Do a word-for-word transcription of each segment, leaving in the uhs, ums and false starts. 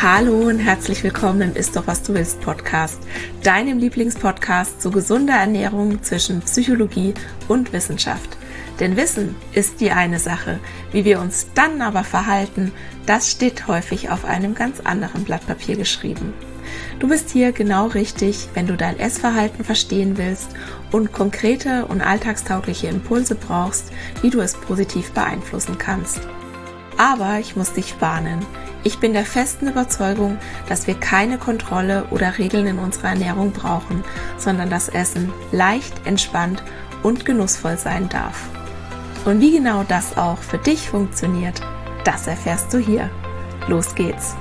Hallo und herzlich willkommen im Ist doch was du willst Podcast, deinem Lieblingspodcast zu gesunder Ernährung zwischen Psychologie und Wissenschaft. Denn Wissen ist die eine Sache, wie wir uns dann aber verhalten, das steht häufig auf einem ganz anderen Blatt Papier geschrieben. Du bist hier genau richtig, wenn du dein Essverhalten verstehen willst und konkrete und alltagstaugliche Impulse brauchst, wie du es positiv beeinflussen kannst. Aber ich muss dich warnen. Ich bin der festen Überzeugung, dass wir keine Kontrolle oder Regeln in unserer Ernährung brauchen, sondern das Essen leicht, entspannt und genussvoll sein darf. Und wie genau das auch für dich funktioniert, das erfährst du hier. Los geht's!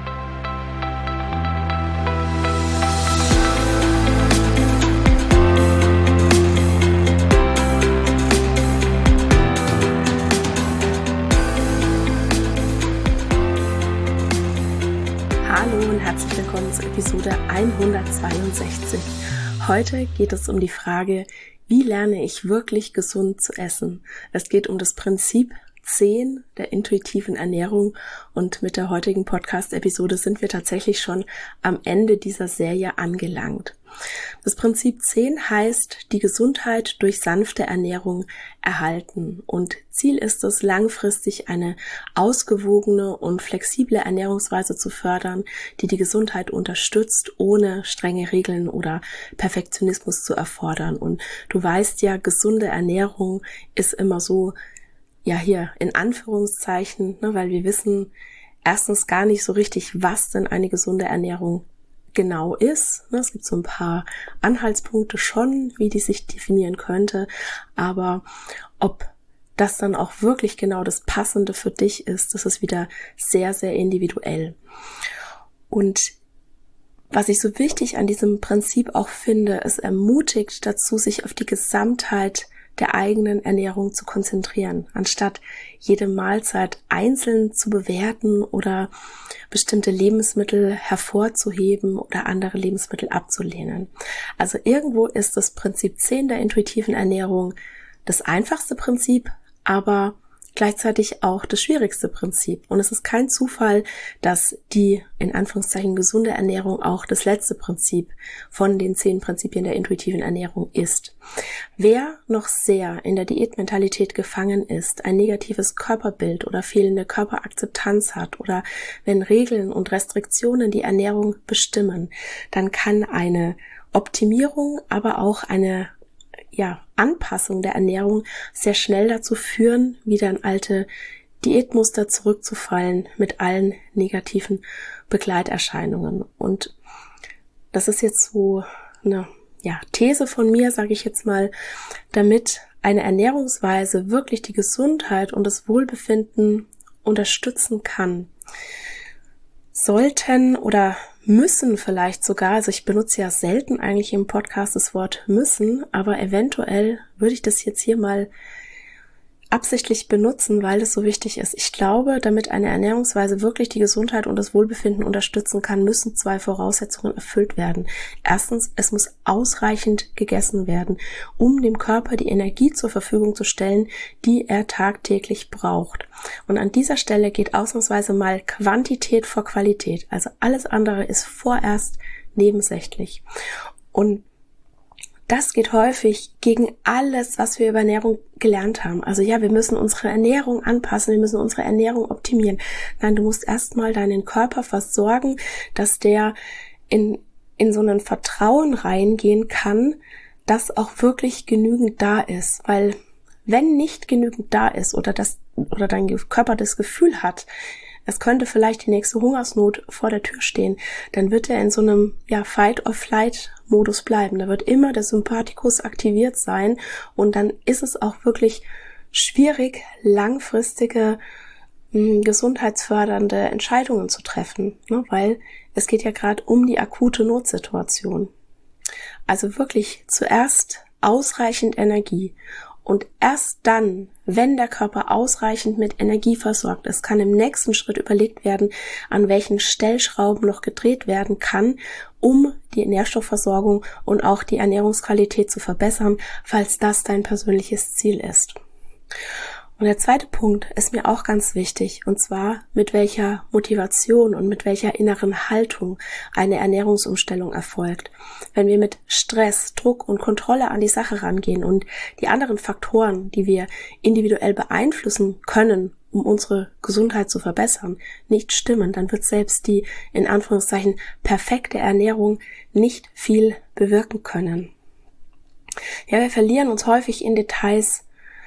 Herzlich willkommen zur Episode hundertzweiundsechzig. Heute geht es um die Frage, wie lerne ich wirklich gesund zu essen? Es geht um das Prinzip zehn der intuitiven Ernährung und mit der heutigen Podcast-Episode sind wir tatsächlich schon am Ende dieser Serie angelangt. Das Prinzip zehn heißt, die Gesundheit durch sanfte Ernährung erhalten und Ziel ist es, langfristig eine ausgewogene und flexible Ernährungsweise zu fördern, die die Gesundheit unterstützt, ohne strenge Regeln oder Perfektionismus zu erfordern. Und du weißt ja, gesunde Ernährung ist immer so, ja hier in Anführungszeichen, ne, weil wir wissen erstens gar nicht so richtig, was denn eine gesunde Ernährung genau ist. Es gibt so ein paar Anhaltspunkte schon, wie die sich definieren könnte, aber ob das dann auch wirklich genau das Passende für dich ist, das ist wieder sehr, sehr individuell. Und was ich so wichtig an diesem Prinzip auch finde, es ermutigt dazu, sich auf die Gesamtheit der eigenen Ernährung zu konzentrieren, anstatt jede Mahlzeit einzeln zu bewerten oder bestimmte Lebensmittel hervorzuheben oder andere Lebensmittel abzulehnen. Also irgendwo ist das Prinzip zehn der intuitiven Ernährung das einfachste Prinzip, aber gleichzeitig auch das schwierigste Prinzip. Und es ist kein Zufall, dass die in Anführungszeichen gesunde Ernährung auch das letzte Prinzip von den zehn Prinzipien der intuitiven Ernährung ist. Wer noch sehr in der Diätmentalität gefangen ist, ein negatives Körperbild oder fehlende Körperakzeptanz hat oder wenn Regeln und Restriktionen die Ernährung bestimmen, dann kann eine Optimierung, aber auch eine ja, Anpassung der Ernährung sehr schnell dazu führen, wieder in alte Diätmuster zurückzufallen mit allen negativen Begleiterscheinungen. Und das ist jetzt so eine ja, These von mir, sage ich jetzt mal, damit eine Ernährungsweise wirklich die Gesundheit und das Wohlbefinden unterstützen kann, sollten oder müssen vielleicht sogar, also ich benutze ja selten eigentlich im Podcast das Wort müssen, aber eventuell würde ich das jetzt hier mal absichtlich benutzen, weil das so wichtig ist. Ich glaube, damit eine Ernährungsweise wirklich die Gesundheit und das Wohlbefinden unterstützen kann, müssen zwei Voraussetzungen erfüllt werden. Erstens, es muss ausreichend gegessen werden, um dem Körper die Energie zur Verfügung zu stellen, die er tagtäglich braucht. Und an dieser Stelle geht ausnahmsweise mal Quantität vor Qualität. Also alles andere ist vorerst nebensächlich. Und das geht häufig gegen alles, was wir über Ernährung gelernt haben. Also ja, wir müssen unsere Ernährung anpassen, wir müssen unsere Ernährung optimieren. Nein, du musst erstmal deinen Körper versorgen, dass der in, in so ein Vertrauen reingehen kann, dass auch wirklich genügend da ist. Weil wenn nicht genügend da ist oder das, oder dein Körper das Gefühl hat, es könnte vielleicht die nächste Hungersnot vor der Tür stehen, dann wird er in so einem ja Fight-or-Flight-Modus bleiben. Da wird immer der Sympathikus aktiviert sein und dann ist es auch wirklich schwierig, langfristige mh, gesundheitsfördernde Entscheidungen zu treffen, ne? Weil es geht ja gerade um die akute Notsituation. Also wirklich zuerst ausreichend Energie. Und erst dann, wenn der Körper ausreichend mit Energie versorgt ist, kann im nächsten Schritt überlegt werden, an welchen Stellschrauben noch gedreht werden kann, um die Nährstoffversorgung und auch die Ernährungsqualität zu verbessern, falls das dein persönliches Ziel ist. Und der zweite Punkt ist mir auch ganz wichtig, und zwar mit welcher Motivation und mit welcher inneren Haltung eine Ernährungsumstellung erfolgt. Wenn wir mit Stress, Druck und Kontrolle an die Sache rangehen und die anderen Faktoren, die wir individuell beeinflussen können, um unsere Gesundheit zu verbessern, nicht stimmen, dann wird selbst die, in Anführungszeichen, perfekte Ernährung nicht viel bewirken können. Ja, wir verlieren uns häufig in Details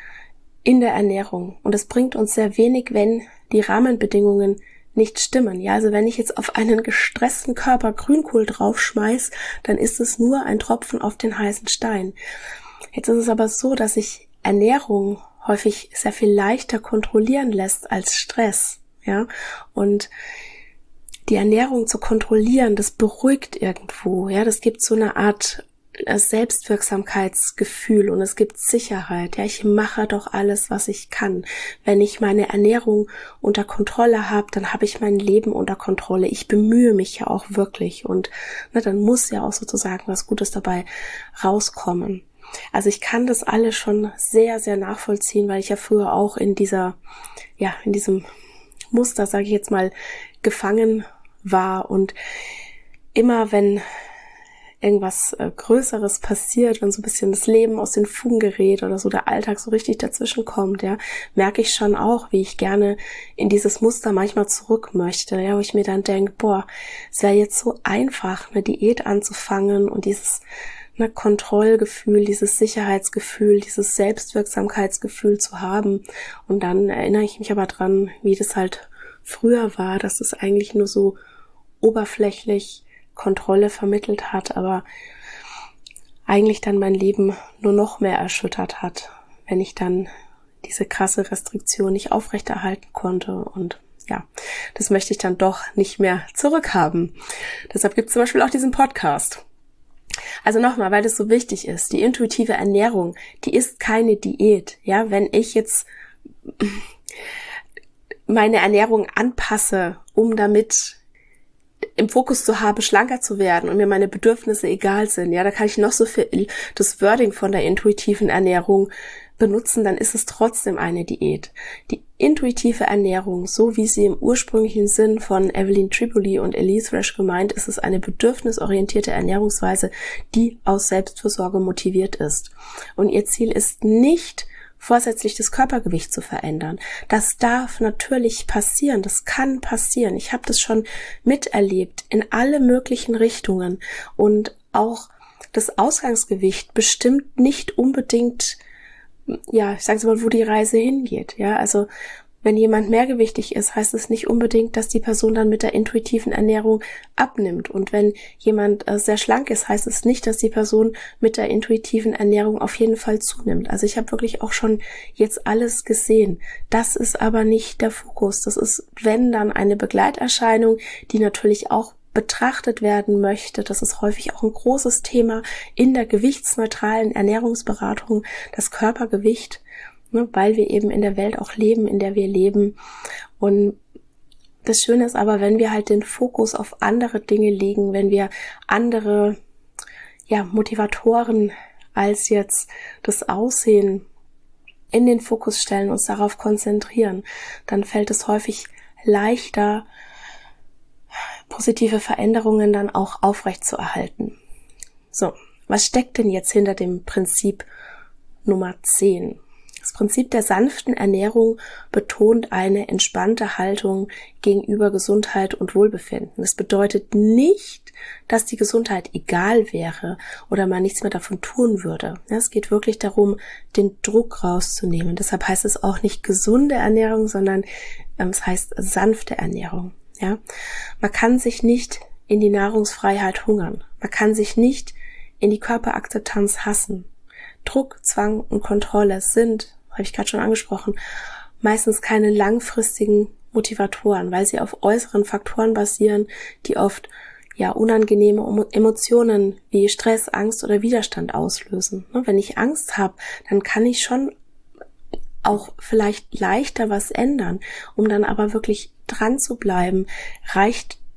in der Ernährung und es bringt uns sehr wenig, wenn die Rahmenbedingungen nicht stimmen. Ja, also wenn ich jetzt auf einen gestressten Körper Grünkohl draufschmeiß, dann ist es nur ein Tropfen auf den heißen Stein. Jetzt ist es aber so, dass sich Ernährung häufig sehr viel leichter kontrollieren lässt als Stress. Ja, und die Ernährung zu kontrollieren, das beruhigt irgendwo. Ja, das gibt so eine Art Selbstwirksamkeitsgefühl und es gibt Sicherheit. Ja, ich mache doch alles, was ich kann. Wenn ich meine Ernährung unter Kontrolle habe, dann habe ich mein Leben unter Kontrolle. Ich bemühe mich ja auch wirklich und na, dann muss ja auch sozusagen was Gutes dabei rauskommen. Also ich kann das alles schon sehr, sehr nachvollziehen, weil ich ja früher auch in dieser, ja, in diesem Muster, sage ich jetzt mal, gefangen war und immer wenn irgendwas äh, Größeres passiert, wenn so ein bisschen das Leben aus den Fugen gerät oder so der Alltag so richtig dazwischen kommt, ja, merke ich schon auch, wie ich gerne in dieses Muster manchmal zurück möchte, ja, wo ich mir dann denke, boah, es wäre jetzt so einfach, eine Diät anzufangen und dieses ne, Kontrollgefühl, dieses Sicherheitsgefühl, dieses Selbstwirksamkeitsgefühl zu haben. Und dann erinnere ich mich aber dran, wie das halt früher war, dass es eigentlich nur so oberflächlich Kontrolle vermittelt hat, aber eigentlich dann mein Leben nur noch mehr erschüttert hat, wenn ich dann diese krasse Restriktion nicht aufrechterhalten konnte und ja, das möchte ich dann doch nicht mehr zurückhaben. Deshalb gibt es zum Beispiel auch diesen Podcast. Also nochmal, weil das so wichtig ist, die intuitive Ernährung, die ist keine Diät. Ja, wenn ich jetzt meine Ernährung anpasse, um damit im Fokus zu haben, schlanker zu werden und mir meine Bedürfnisse egal sind, ja, da kann ich noch so viel das Wording von der intuitiven Ernährung benutzen, dann ist es trotzdem eine Diät. Die intuitive Ernährung, so wie sie im ursprünglichen Sinn von Evelyn Tribole und Elyse Resch gemeint ist, ist eine bedürfnisorientierte Ernährungsweise, die aus Selbstfürsorge motiviert ist. Und ihr Ziel ist nicht, vorsätzlich das Körpergewicht zu verändern. Das darf natürlich passieren, das kann passieren. Ich habe das schon miterlebt in alle möglichen Richtungen und auch das Ausgangsgewicht bestimmt nicht unbedingt, ja, ich sage mal, wo die Reise hingeht. Ja, also wenn jemand mehrgewichtig ist, heißt es nicht unbedingt, dass die Person dann mit der intuitiven Ernährung abnimmt. Und wenn jemand äh, sehr schlank ist, heißt es nicht, dass die Person mit der intuitiven Ernährung auf jeden Fall zunimmt. Also ich habe wirklich auch schon jetzt alles gesehen. Das ist aber nicht der Fokus. Das ist, wenn dann, eine Begleiterscheinung, die natürlich auch betrachtet werden möchte. Das ist häufig auch ein großes Thema in der gewichtsneutralen Ernährungsberatung, das Körpergewicht, ne, weil wir eben in der Welt auch leben, in der wir leben. Und das Schöne ist aber, wenn wir halt den Fokus auf andere Dinge legen, wenn wir andere, ja, Motivatoren als jetzt das Aussehen in den Fokus stellen, uns darauf konzentrieren, dann fällt es häufig leichter, positive Veränderungen dann auch aufrecht zu erhalten. So, was steckt denn jetzt hinter dem Prinzip Nummer zehn? Das Prinzip der sanften Ernährung betont eine entspannte Haltung gegenüber Gesundheit und Wohlbefinden. Das bedeutet nicht, dass die Gesundheit egal wäre oder man nichts mehr davon tun würde. Es geht wirklich darum, den Druck rauszunehmen. Deshalb heißt es auch nicht gesunde Ernährung, sondern ähm, es heißt sanfte Ernährung. Ja, man kann sich nicht in die Nahrungsfreiheit hungern. Man kann sich nicht in die Körperakzeptanz hassen. Druck, Zwang und Kontrolle sind, habe ich gerade schon angesprochen, meistens keine langfristigen Motivatoren, weil sie auf äußeren Faktoren basieren, die oft ja unangenehme Emotionen wie Stress, Angst oder Widerstand auslösen. Wenn ich Angst habe, dann kann ich schon auch vielleicht leichter was ändern, um dann aber wirklich dran zu bleiben, reicht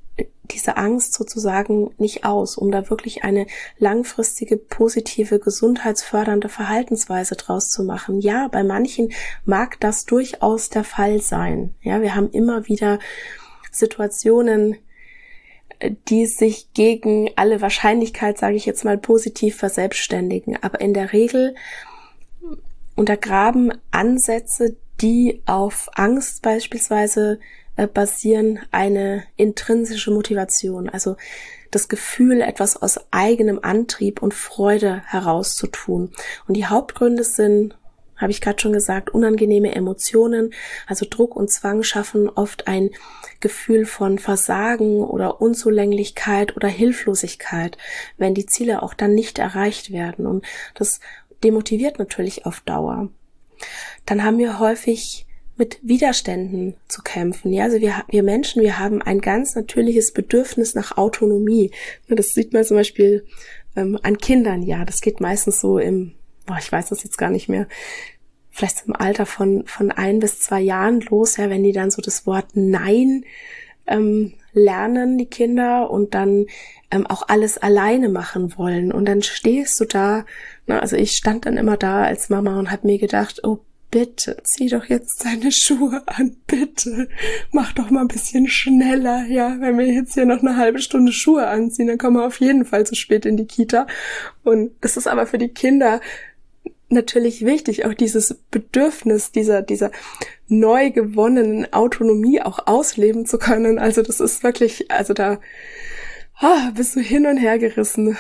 diese Angst sozusagen nicht aus, um da wirklich eine langfristige, positive, gesundheitsfördernde Verhaltensweise draus zu machen. Ja, bei manchen mag das durchaus der Fall sein. Ja, wir haben immer wieder Situationen, die sich gegen alle Wahrscheinlichkeit, sage ich jetzt mal, positiv verselbstständigen. Aber in der Regel untergraben Ansätze, die auf Angst beispielsweise basieren, eine intrinsische Motivation, also das Gefühl, etwas aus eigenem Antrieb und Freude herauszutun. Und die Hauptgründe sind, habe ich gerade schon gesagt, unangenehme Emotionen, also Druck und Zwang schaffen oft ein Gefühl von Versagen oder Unzulänglichkeit oder Hilflosigkeit, wenn die Ziele auch dann nicht erreicht werden. Und das demotiviert natürlich auf Dauer. Dann haben wir häufig mit Widerständen zu kämpfen. Ja, also wir, wir Menschen, wir haben ein ganz natürliches Bedürfnis nach Autonomie. Das sieht man zum Beispiel ähm, an Kindern. Ja, das geht meistens so im, boah, ich weiß das jetzt gar nicht mehr, vielleicht im Alter von von ein bis zwei Jahren los, ja, wenn die dann so das Wort Nein ähm, lernen, die Kinder, und dann ähm, auch alles alleine machen wollen. Und dann stehst du da, na, also ich stand dann immer da als Mama und habe mir gedacht, oh, bitte, zieh doch jetzt deine Schuhe an, bitte, mach doch mal ein bisschen schneller, ja, wenn wir jetzt hier noch eine halbe Stunde Schuhe anziehen, dann kommen wir auf jeden Fall zu spät in die Kita. Und es ist aber für die Kinder natürlich wichtig, auch dieses Bedürfnis dieser, dieser neu gewonnenen Autonomie auch ausleben zu können. Also das ist wirklich, also da ah, bist du hin und her gerissen.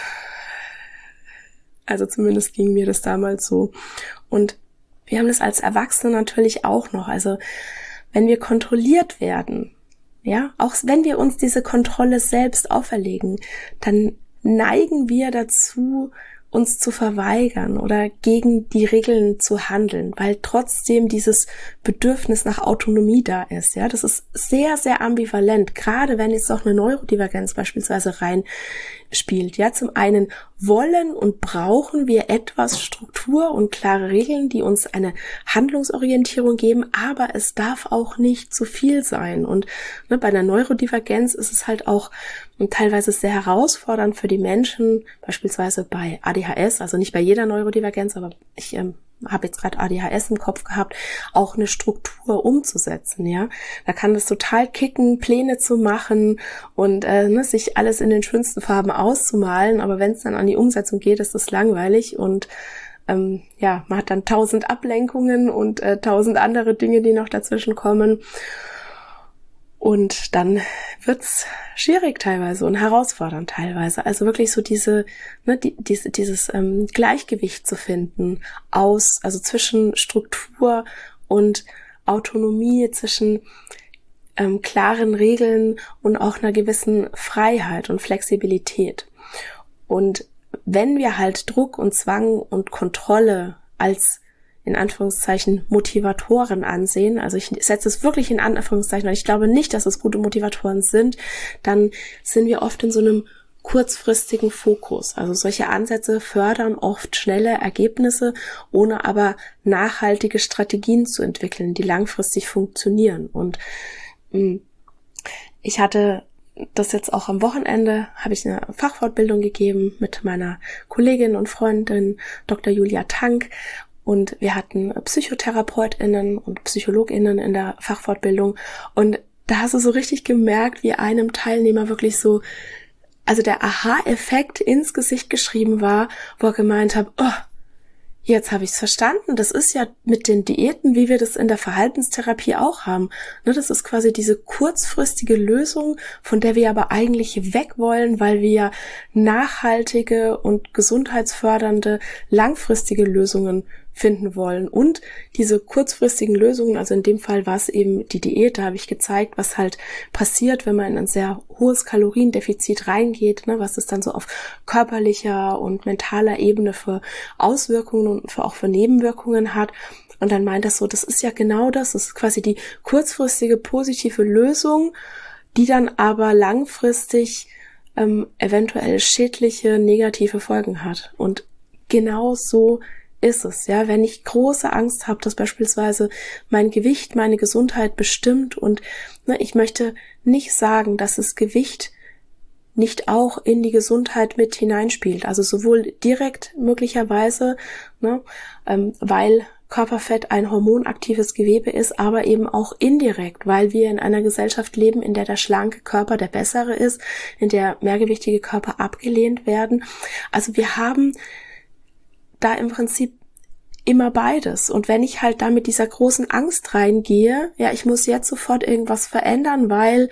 Also zumindest ging mir das damals so. Und wir haben das als Erwachsene natürlich auch noch. Also wenn wir kontrolliert werden, ja, auch wenn wir uns diese Kontrolle selbst auferlegen, dann neigen wir dazu, uns zu verweigern oder gegen die Regeln zu handeln, weil trotzdem dieses Bedürfnis nach Autonomie da ist. Ja, das ist sehr, sehr ambivalent, gerade wenn jetzt auch eine Neurodivergenz beispielsweise reinspielt. Ja, zum einen wollen und brauchen wir etwas Struktur und klare Regeln, die uns eine Handlungsorientierung geben, aber es darf auch nicht zu viel sein. Und ne, bei einer Neurodivergenz ist es halt auch teilweise sehr herausfordernd für die Menschen, beispielsweise bei A D H S, also nicht bei jeder Neurodivergenz, aber ich ähm, habe jetzt gerade A D H S im Kopf gehabt, auch eine Struktur umzusetzen, ja. Da kann es total kicken, Pläne zu machen und äh, ne, sich alles in den schönsten Farben auszumalen, aber wenn es dann an die Umsetzung geht, ist das langweilig und ähm, ja, man hat dann tausend Ablenkungen und äh, tausend andere Dinge, die noch dazwischen kommen. Und dann wird's schwierig teilweise und herausfordernd teilweise. Also wirklich so diese, ne, die, diese, dieses ähm, Gleichgewicht zu finden aus, also zwischen Struktur und Autonomie, zwischen ähm, klaren Regeln und auch einer gewissen Freiheit und Flexibilität. Und wenn wir halt Druck und Zwang und Kontrolle als in Anführungszeichen Motivatoren ansehen, also ich setze es wirklich in Anführungszeichen, weil ich glaube nicht, dass es gute Motivatoren sind, dann sind wir oft in so einem kurzfristigen Fokus. Also solche Ansätze fördern oft schnelle Ergebnisse, ohne aber nachhaltige Strategien zu entwickeln, die langfristig funktionieren. Und mh, ich hatte das jetzt auch am Wochenende, habe ich eine Fachfortbildung gegeben mit meiner Kollegin und Freundin Doktor Julia Tank. Und wir hatten PsychotherapeutInnen und PsychologInnen in der Fachfortbildung. Und da hast du so richtig gemerkt, wie einem Teilnehmer wirklich so, also der Aha-Effekt ins Gesicht geschrieben war, wo er gemeint hat, oh, jetzt habe ich es verstanden. Das ist ja mit den Diäten, wie wir das in der Verhaltenstherapie auch haben. Ne, das ist quasi diese kurzfristige Lösung, von der wir aber eigentlich weg wollen, weil wir ja nachhaltige und gesundheitsfördernde, langfristige Lösungen finden wollen. Und diese kurzfristigen Lösungen, also in dem Fall war es eben die Diät, da habe ich gezeigt, was halt passiert, wenn man in ein sehr hohes Kaloriendefizit reingeht, ne, was es dann so auf körperlicher und mentaler Ebene für Auswirkungen und für auch für Nebenwirkungen hat. Und dann meint das so, das ist ja genau das, das ist quasi die kurzfristige positive Lösung, die dann aber langfristig ähm, eventuell schädliche, negative Folgen hat. Und genau so ist es, ja, wenn ich große Angst habe, dass beispielsweise mein Gewicht meine Gesundheit bestimmt und ne, ich möchte nicht sagen, dass das Gewicht nicht auch in die Gesundheit mit hineinspielt. Also sowohl direkt möglicherweise, ne, ähm, weil Körperfett ein hormonaktives Gewebe ist, aber eben auch indirekt, weil wir in einer Gesellschaft leben, in der der schlanke Körper der bessere ist, in der mehrgewichtige Körper abgelehnt werden. Also wir haben da im Prinzip immer beides. Und wenn ich halt da mit dieser großen Angst reingehe, ja, ich muss jetzt sofort irgendwas verändern, weil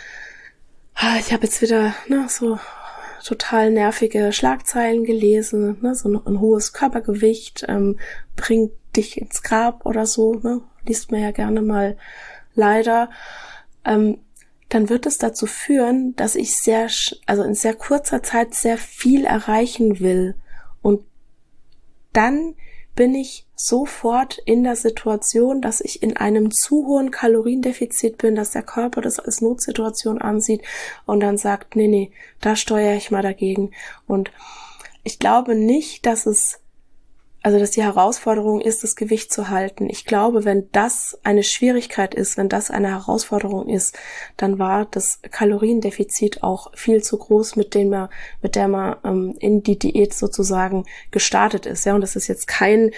ich habe jetzt wieder ne, so total nervige Schlagzeilen gelesen, ne, so ein, ein hohes Körpergewicht ähm, bringt dich ins Grab oder so, ne, liest man ja gerne mal leider, ähm, dann wird es dazu führen, dass ich sehr, also in sehr kurzer Zeit sehr viel erreichen will. Und dann bin ich sofort in der Situation, dass ich in einem zu hohen Kaloriendefizit bin, dass der Körper das als Notsituation ansieht und dann sagt, nee, nee, da steuere ich mal dagegen. Und ich glaube nicht, dass es, also dass die Herausforderung ist, das Gewicht zu halten. Ich glaube, wenn das eine Schwierigkeit ist, wenn das eine Herausforderung ist, dann war das Kaloriendefizit auch viel zu groß, mit dem man, mit der man ähm, in die Diät sozusagen gestartet ist. Ja, und das ist jetzt kein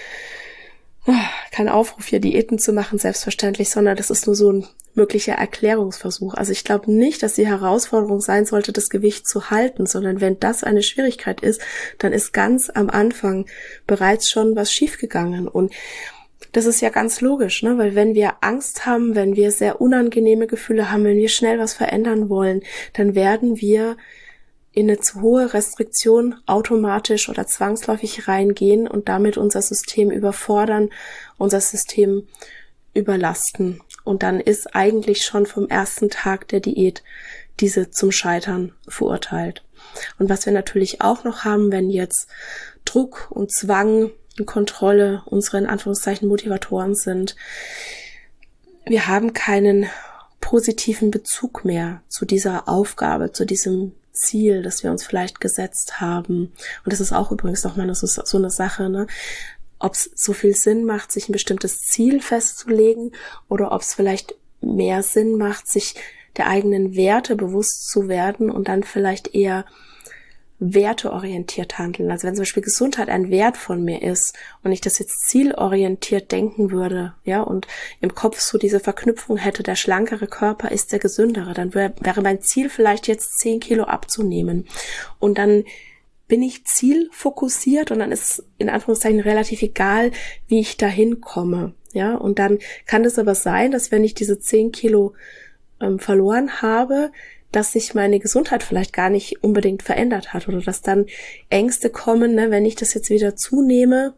kein Aufruf, hier Diäten zu machen, selbstverständlich, sondern das ist nur so ein möglicher Erklärungsversuch. Also ich glaube nicht, dass die Herausforderung sein sollte, das Gewicht zu halten, sondern wenn das eine Schwierigkeit ist, dann ist ganz am Anfang bereits schon was schiefgegangen. Und das ist ja ganz logisch, ne? Weil wenn wir Angst haben, wenn wir sehr unangenehme Gefühle haben, wenn wir schnell was verändern wollen, dann werden wir in eine zu hohe Restriktion automatisch oder zwangsläufig reingehen und damit unser System überfordern, unser System überlasten. Und dann ist eigentlich schon vom ersten Tag der Diät diese zum Scheitern verurteilt. Und was wir natürlich auch noch haben, wenn jetzt Druck und Zwang und Kontrolle unsere in Anführungszeichen Motivatoren sind, wir haben keinen positiven Bezug mehr zu dieser Aufgabe, zu diesem Ziel, das wir uns vielleicht gesetzt haben. Und das ist auch übrigens nochmal so, so eine Sache, ne? Ob es so viel Sinn macht, sich ein bestimmtes Ziel festzulegen oder ob es vielleicht mehr Sinn macht, sich der eigenen Werte bewusst zu werden und dann vielleicht eher werteorientiert handeln. Also wenn zum Beispiel Gesundheit ein Wert von mir ist und ich das jetzt zielorientiert denken würde, ja, und im Kopf so diese Verknüpfung hätte, der schlankere Körper ist der gesündere, dann wär, wäre mein Ziel vielleicht jetzt zehn Kilo abzunehmen. Und dann bin ich zielfokussiert und dann ist in Anführungszeichen relativ egal, wie ich dahin komme, ja. Und dann kann es aber sein, dass wenn ich diese zehn Kilo ähm, verloren habe, dass sich meine Gesundheit vielleicht gar nicht unbedingt verändert hat oder dass dann Ängste kommen, ne, wenn ich das jetzt wieder zunehme,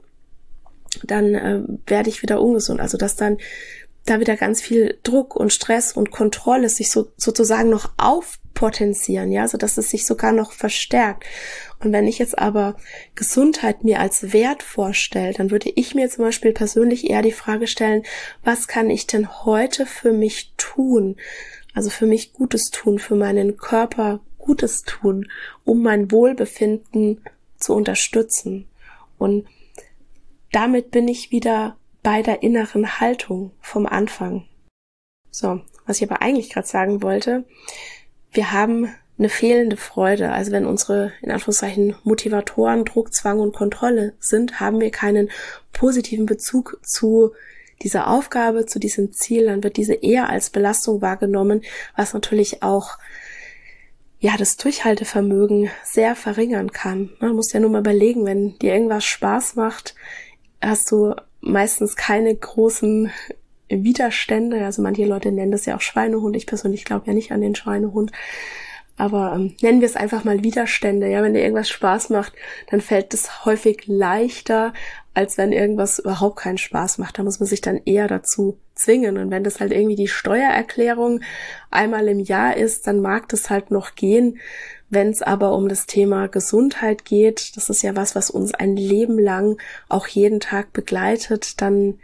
dann äh, werde ich wieder ungesund. Also dass dann da wieder ganz viel Druck und Stress und Kontrolle sich so sozusagen noch aufpotenzieren, ja, so dass es sich sogar noch verstärkt. Und wenn ich jetzt aber Gesundheit mir als Wert vorstelle, dann würde ich mir zum Beispiel persönlich eher die Frage stellen, was kann ich denn heute für mich tun? Also für mich Gutes tun, für meinen Körper Gutes tun, um mein Wohlbefinden zu unterstützen. Und damit bin ich wieder bei der inneren Haltung vom Anfang. So, was ich aber eigentlich gerade sagen wollte, wir haben eine fehlende Freude. Also wenn unsere, in Anführungszeichen, Motivatoren, Druck, Zwang und Kontrolle sind, haben wir keinen positiven Bezug zu dieser Aufgabe, zu diesem Ziel, dann wird diese eher als Belastung wahrgenommen, was natürlich auch ja das Durchhaltevermögen sehr verringern kann. Man muss ja nur mal überlegen, wenn dir irgendwas Spaß macht, hast du meistens keine großen Widerstände. Also manche Leute nennen das ja auch Schweinehund. Ich persönlich glaube ja nicht an den Schweinehund. Aber ähm, nennen wir es einfach mal Widerstände. Ja, wenn dir irgendwas Spaß macht, dann fällt es häufig leichter, als wenn irgendwas überhaupt keinen Spaß macht. Da muss man sich dann eher dazu zwingen. Und wenn das halt irgendwie die Steuererklärung einmal im Jahr ist, dann mag das halt noch gehen. Wenn es aber um das Thema Gesundheit geht, das ist ja was, was uns ein Leben lang auch jeden Tag begleitet, dann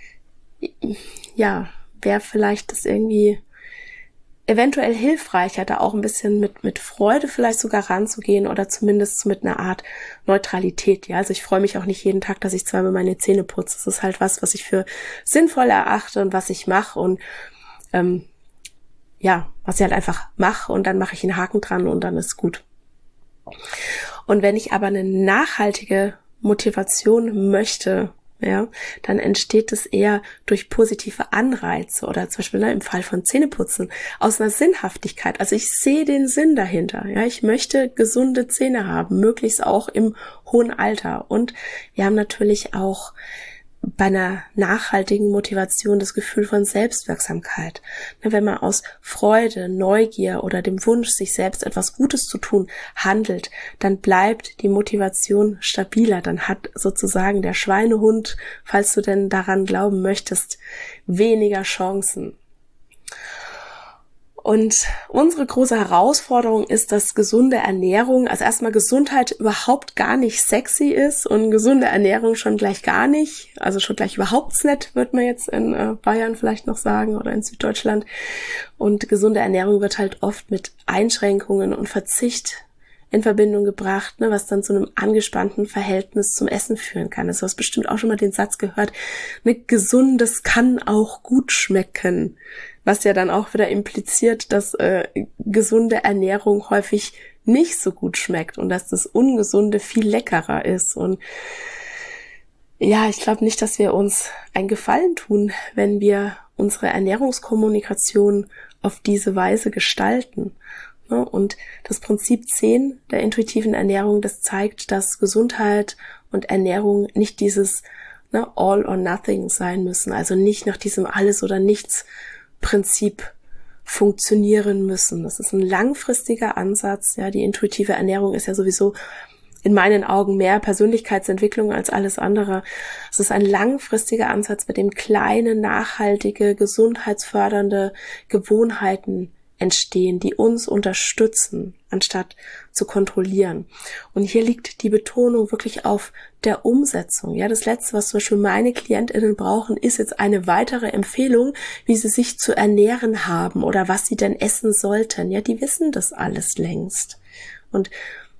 ja, wäre vielleicht das irgendwie eventuell hilfreicher, da auch ein bisschen mit mit Freude vielleicht sogar ranzugehen oder zumindest mit einer Art Neutralität. Ja, also ich freue mich auch nicht jeden Tag, dass ich zweimal meine Zähne putze. Das ist halt was, was ich für sinnvoll erachte und was ich mache. Und ähm, ja, was ich halt einfach mache und dann mache ich einen Haken dran und dann ist gut. Und wenn ich aber eine nachhaltige Motivation möchte, ja, dann entsteht es eher durch positive Anreize oder zum Beispiel ne, im Fall von Zähneputzen aus einer Sinnhaftigkeit. Also ich sehe den Sinn dahinter. Ja, ich möchte gesunde Zähne haben, möglichst auch im hohen Alter. Und wir haben natürlich auch bei einer nachhaltigen Motivation das Gefühl von Selbstwirksamkeit. Wenn man aus Freude, Neugier oder dem Wunsch, sich selbst etwas Gutes zu tun, handelt, dann bleibt die Motivation stabiler. Dann hat sozusagen der Schweinehund, falls du denn daran glauben möchtest, weniger Chancen. Und unsere große Herausforderung ist, dass gesunde Ernährung, also erstmal Gesundheit überhaupt gar nicht sexy ist und gesunde Ernährung schon gleich gar nicht, also schon gleich überhaupt nicht, wird man jetzt in äh, Bayern vielleicht noch sagen oder in Süddeutschland. Und gesunde Ernährung wird halt oft mit Einschränkungen und Verzicht in Verbindung gebracht, ne, was dann zu einem angespannten Verhältnis zum Essen führen kann. Also du hast bestimmt auch schon mal den Satz gehört, ne, Gesundes kann auch gut schmecken, was ja dann auch wieder impliziert, dass äh, gesunde Ernährung häufig nicht so gut schmeckt und dass das Ungesunde viel leckerer ist. Und ja, ich glaube nicht, dass wir uns einen Gefallen tun, wenn wir unsere Ernährungskommunikation auf diese Weise gestalten. Und das Prinzip zehn der intuitiven Ernährung, das zeigt, dass Gesundheit und Ernährung nicht dieses ne, All or Nothing sein müssen, also nicht nach diesem Alles- oder Nichts-Prinzip funktionieren müssen. Das ist ein langfristiger Ansatz. Ja, die intuitive Ernährung ist ja sowieso in meinen Augen mehr Persönlichkeitsentwicklung als alles andere. Es ist ein langfristiger Ansatz, bei dem kleine, nachhaltige, gesundheitsfördernde Gewohnheiten entstehen, die uns unterstützen, anstatt zu kontrollieren. Und hier liegt die Betonung wirklich auf der Umsetzung. Ja, das Letzte, was zum Beispiel meine KlientInnen brauchen, ist jetzt eine weitere Empfehlung, wie sie sich zu ernähren haben oder was sie denn essen sollten. Ja, die wissen das alles längst. Und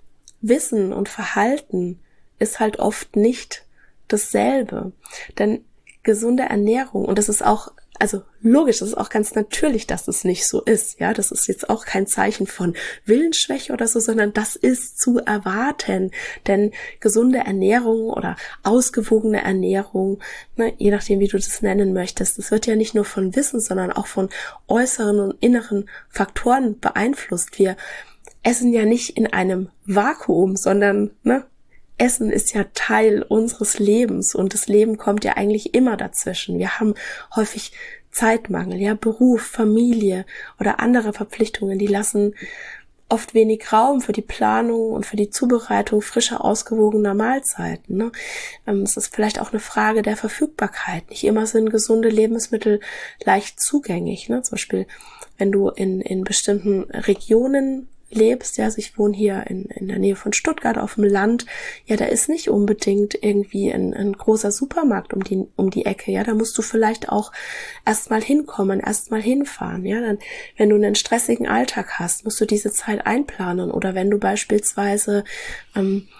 Wissen und Verhalten ist halt oft nicht dasselbe. Denn gesunde Ernährung, und das ist auch Also logisch, das ist auch ganz natürlich, dass es nicht so ist. Ja, das ist jetzt auch kein Zeichen von Willensschwäche oder so, sondern das ist zu erwarten. Denn gesunde Ernährung oder ausgewogene Ernährung, ne, je nachdem, wie du das nennen möchtest, das wird ja nicht nur von Wissen, sondern auch von äußeren und inneren Faktoren beeinflusst. Wir essen ja nicht in einem Vakuum, sondern ne, Essen ist ja Teil unseres Lebens und das Leben kommt ja eigentlich immer dazwischen. Wir haben häufig Zeitmangel, ja, Beruf, Familie oder andere Verpflichtungen, die lassen oft wenig Raum für die Planung und für die Zubereitung frischer, ausgewogener Mahlzeiten. Ne? Ähm, es ist vielleicht auch eine Frage der Verfügbarkeit. Nicht immer sind gesunde Lebensmittel leicht zugänglich. Ne? Zum Beispiel, wenn du in, in bestimmten Regionen lebst, ja, also ich wohne hier in, in der Nähe von Stuttgart auf dem Land, ja, da ist nicht unbedingt irgendwie ein, ein großer Supermarkt um die, um die Ecke, ja, da musst du vielleicht auch erstmal hinkommen, erstmal hinfahren, ja, dann, wenn du einen stressigen Alltag hast, musst du diese Zeit einplanen oder wenn du beispielsweise ähm,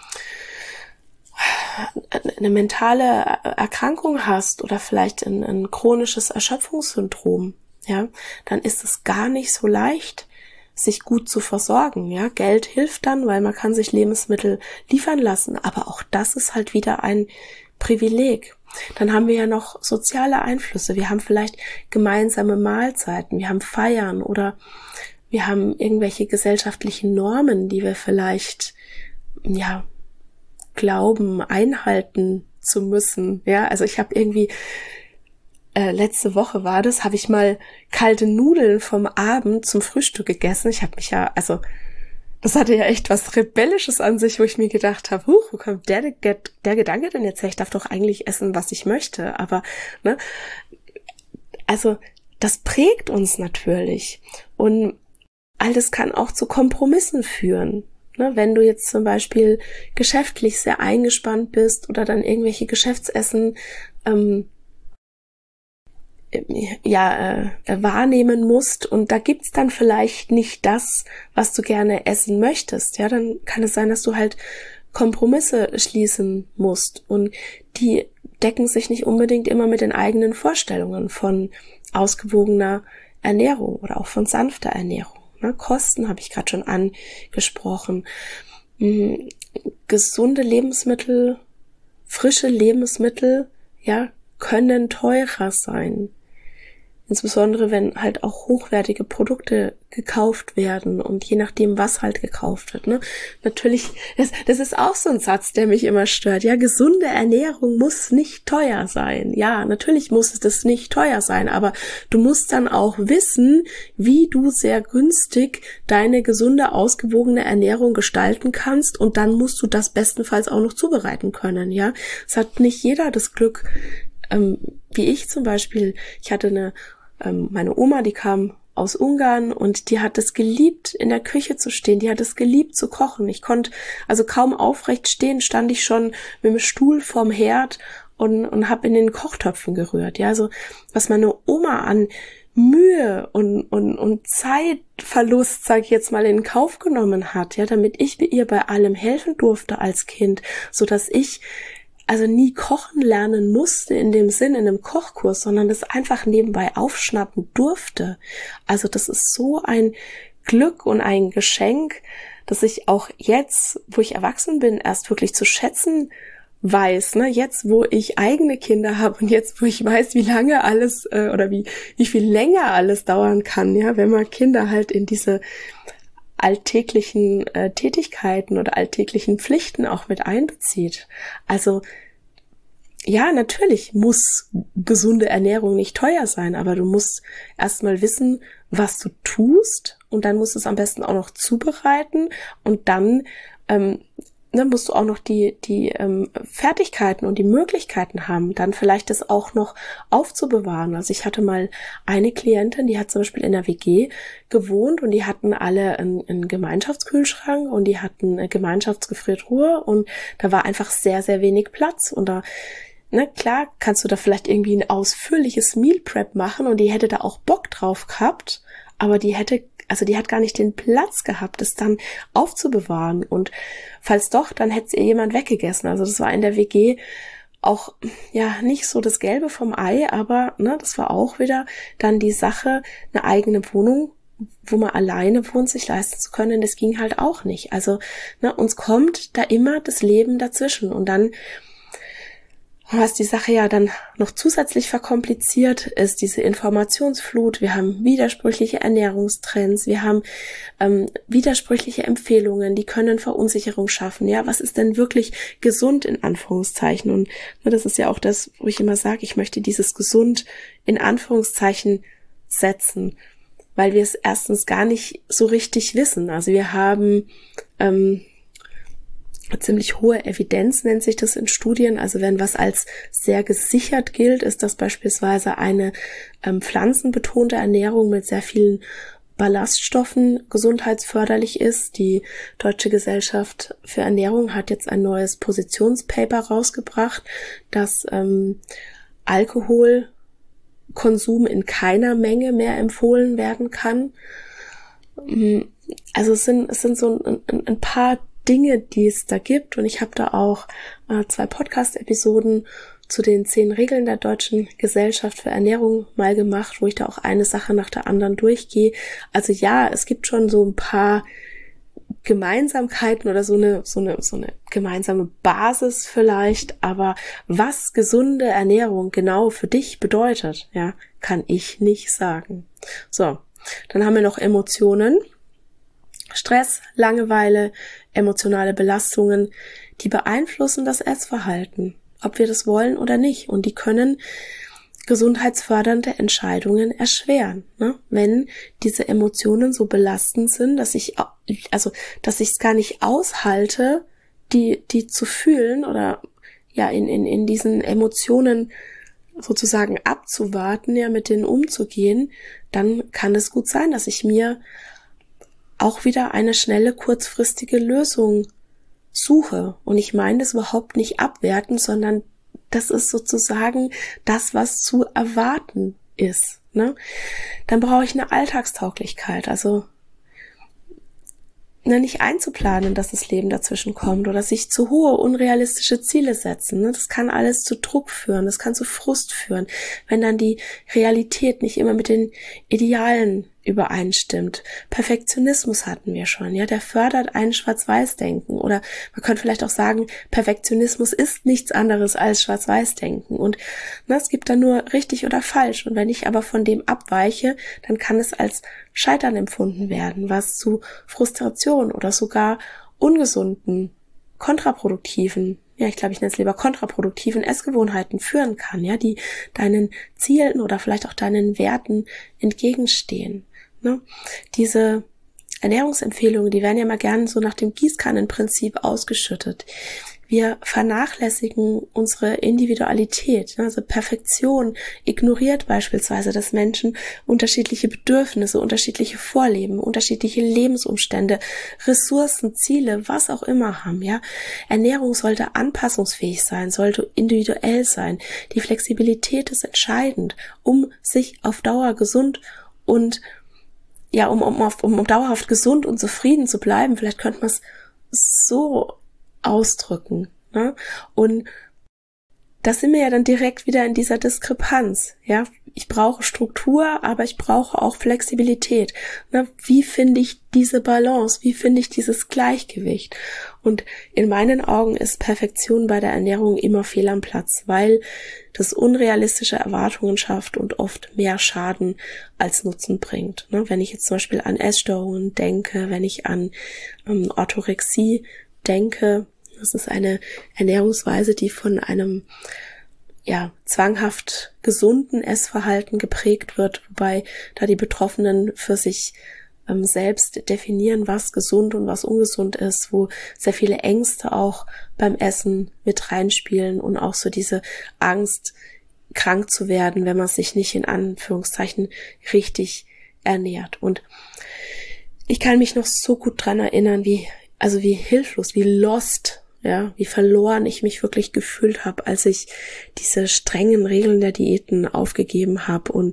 eine mentale Erkrankung hast oder vielleicht ein, ein chronisches Erschöpfungssyndrom, ja, dann ist es gar nicht so leicht, sich gut zu versorgen, ja. Geld hilft dann, weil man kann sich Lebensmittel liefern lassen, aber auch das ist halt wieder ein Privileg. Dann haben wir ja noch soziale Einflüsse. Wir haben vielleicht gemeinsame Mahlzeiten, wir haben Feiern oder wir haben irgendwelche gesellschaftlichen Normen, die wir vielleicht, ja, glauben, einhalten zu müssen, ja. Also ich habe irgendwie Äh, letzte Woche war das, habe ich mal kalte Nudeln vom Abend zum Frühstück gegessen. Ich habe mich ja, also das hatte ja echt was Rebellisches an sich, wo ich mir gedacht habe, huch, wo kommt der, der, der Gedanke denn jetzt her? Ich darf doch eigentlich essen, was ich möchte. Aber, ne, also das prägt uns natürlich. Und all das kann auch zu Kompromissen führen. Ne, wenn du jetzt zum Beispiel geschäftlich sehr eingespannt bist oder dann irgendwelche Geschäftsessen ähm, ja äh, wahrnehmen musst und da gibt's dann vielleicht nicht das, was du gerne essen möchtest, ja, dann kann es sein, dass du halt Kompromisse schließen musst und die decken sich nicht unbedingt immer mit den eigenen Vorstellungen von ausgewogener Ernährung oder auch von sanfter Ernährung. Ne? Kosten habe ich gerade schon angesprochen. Hm, gesunde Lebensmittel, frische Lebensmittel, ja, können teurer sein. Insbesondere, wenn halt auch hochwertige Produkte gekauft werden und je nachdem, was halt gekauft wird, ne. Natürlich, das, das ist auch so ein Satz, der mich immer stört. Ja, gesunde Ernährung muss nicht teuer sein. Ja, natürlich muss es das nicht teuer sein, aber du musst dann auch wissen, wie du sehr günstig deine gesunde, ausgewogene Ernährung gestalten kannst und dann musst du das bestenfalls auch noch zubereiten können, ja. Es hat nicht jeder das Glück, ähm, wie ich zum Beispiel. Ich hatte eine Meine Oma, die kam aus Ungarn und die hat es geliebt, in der Küche zu stehen. Die hat es geliebt, zu kochen. Ich konnte also kaum aufrecht stehen, stand ich schon mit dem Stuhl vorm Herd und, und habe in den Kochtöpfen gerührt. Ja, also was meine Oma an Mühe und, und, und Zeitverlust, sage ich jetzt mal, in Kauf genommen hat, ja, damit ich ihr bei allem helfen durfte als Kind, so dass ich also nie kochen lernen musste in dem Sinn, in einem Kochkurs, sondern das einfach nebenbei aufschnappen durfte. Also das ist so ein Glück und ein Geschenk, dass ich auch jetzt, wo ich erwachsen bin, erst wirklich zu schätzen weiß, ne, jetzt, wo ich eigene Kinder habe und jetzt, wo ich weiß, wie lange alles äh, oder wie wie viel länger alles dauern kann, ja, wenn man Kinder halt in diese alltäglichen äh, Tätigkeiten oder alltäglichen Pflichten auch mit einbezieht. Also ja, natürlich muss gesunde Ernährung nicht teuer sein, aber du musst erstmal wissen, was du tust und dann musst du es am besten auch noch zubereiten und dann ähm, dann musst du auch noch die die ähm, Fertigkeiten und die Möglichkeiten haben, dann vielleicht das auch noch aufzubewahren. Also ich hatte mal eine Klientin, die hat zum Beispiel in der W G gewohnt und die hatten alle einen, einen Gemeinschaftskühlschrank und die hatten eine Gemeinschaftsgefriertruhe und da war einfach sehr, sehr wenig Platz. Und da, ne, klar, kannst du da vielleicht irgendwie ein ausführliches Meal Prep machen und die hätte da auch Bock drauf gehabt, aber die hätte Also die hat gar nicht den Platz gehabt, es dann aufzubewahren. Und falls doch, dann hätte es ihr jemand weggegessen. Also das war in der W G auch ja nicht so das Gelbe vom Ei, aber ne, das war auch wieder dann die Sache, eine eigene Wohnung, wo man alleine wohnt, sich leisten zu können. Das ging halt auch nicht. Also ne, uns kommt da immer das Leben dazwischen. Und dann, was die Sache ja dann noch zusätzlich verkompliziert, ist diese Informationsflut. Wir haben widersprüchliche Ernährungstrends, wir haben ähm, widersprüchliche Empfehlungen, die können Verunsicherung schaffen. Ja, was ist denn wirklich gesund in Anführungszeichen? Und ne, das ist ja auch das, wo ich immer sage, ich möchte dieses gesund in Anführungszeichen setzen, weil wir es erstens gar nicht so richtig wissen. Also wir haben ähm, ziemlich hohe Evidenz, nennt sich das in Studien. Also wenn was als sehr gesichert gilt, ist das beispielsweise eine ähm, pflanzenbetonte Ernährung mit sehr vielen Ballaststoffen gesundheitsförderlich ist. Die Deutsche Gesellschaft für Ernährung hat jetzt ein neues Positionspaper rausgebracht, dass ähm, Alkoholkonsum in keiner Menge mehr empfohlen werden kann. Also es sind, es sind so ein, ein, ein paar Dinge, die es da gibt, und ich habe da auch äh, zwei Podcast-Episoden zu den zehn Regeln der Deutschen Gesellschaft für Ernährung mal gemacht, wo ich da auch eine Sache nach der anderen durchgehe. Also ja, es gibt schon so ein paar Gemeinsamkeiten oder so eine so eine so eine gemeinsame Basis vielleicht, aber was gesunde Ernährung genau für dich bedeutet, ja, kann ich nicht sagen. So, dann haben wir noch Emotionen. Stress, Langeweile, emotionale Belastungen, die beeinflussen das Essverhalten, ob wir das wollen oder nicht. Und die können gesundheitsfördernde Entscheidungen erschweren, ne? Wenn diese Emotionen so belastend sind, dass ich, also, dass ich es gar nicht aushalte, die, die zu fühlen oder, ja, in, in, in diesen Emotionen sozusagen abzuwarten, ja, mit denen umzugehen, dann kann es gut sein, dass ich mir auch wieder eine schnelle, kurzfristige Lösung suche. Und ich meine das überhaupt nicht abwerten, sondern das ist sozusagen das, was zu erwarten ist, ne? Dann brauche ich eine Alltagstauglichkeit. Also ne, nicht einzuplanen, dass das Leben dazwischen kommt oder sich zu hohe, unrealistische Ziele setzen. Ne? Das kann alles zu Druck führen, das kann zu Frust führen, wenn dann die Realität nicht immer mit den Idealen übereinstimmt. Perfektionismus hatten wir schon, ja, der fördert ein Schwarz-Weiß-Denken, oder man könnte vielleicht auch sagen, Perfektionismus ist nichts anderes als Schwarz-Weiß-Denken, und na, es gibt da nur richtig oder falsch, und wenn ich aber von dem abweiche, dann kann es als Scheitern empfunden werden, was zu Frustration oder sogar ungesunden, kontraproduktiven, ja, ich glaube, ich nenne es lieber kontraproduktiven Essgewohnheiten führen kann, ja, die deinen Zielen oder vielleicht auch deinen Werten entgegenstehen. Ne? Diese Ernährungsempfehlungen, die werden ja mal gerne so nach dem Gießkannenprinzip ausgeschüttet. Wir vernachlässigen unsere Individualität, also Perfektion ignoriert beispielsweise, dass Menschen unterschiedliche Bedürfnisse, unterschiedliche Vorlieben, unterschiedliche Lebensumstände, Ressourcen, Ziele, was auch immer haben, ja. Ernährung sollte anpassungsfähig sein, sollte individuell sein. Die Flexibilität ist entscheidend, um sich auf Dauer gesund und ja, um, um, auf, um, um dauerhaft gesund und zufrieden zu bleiben. Vielleicht könnte man es so ausdrücken, ne? Und da sind wir ja dann direkt wieder in dieser Diskrepanz, ja. Ich brauche Struktur, aber ich brauche auch Flexibilität. Ne? Wie finde ich diese Balance? Wie finde ich dieses Gleichgewicht? Und in meinen Augen ist Perfektion bei der Ernährung immer fehl am Platz, weil das unrealistische Erwartungen schafft und oft mehr Schaden als Nutzen bringt. Ne? Wenn ich jetzt zum Beispiel an Essstörungen denke, wenn ich an ähm, Orthorexie denke, das ist eine Ernährungsweise, die von einem ja zwanghaft gesunden Essverhalten geprägt wird, wobei da die Betroffenen für sich ähm, selbst definieren, was gesund und was ungesund ist, wo sehr viele Ängste auch beim Essen mit reinspielen und auch so diese Angst, krank zu werden, wenn man sich nicht in Anführungszeichen richtig ernährt. Und ich kann mich noch so gut dran erinnern, wie also wie hilflos, wie lost, ja, wie verloren ich mich wirklich gefühlt habe, als ich diese strengen Regeln der Diäten aufgegeben habe und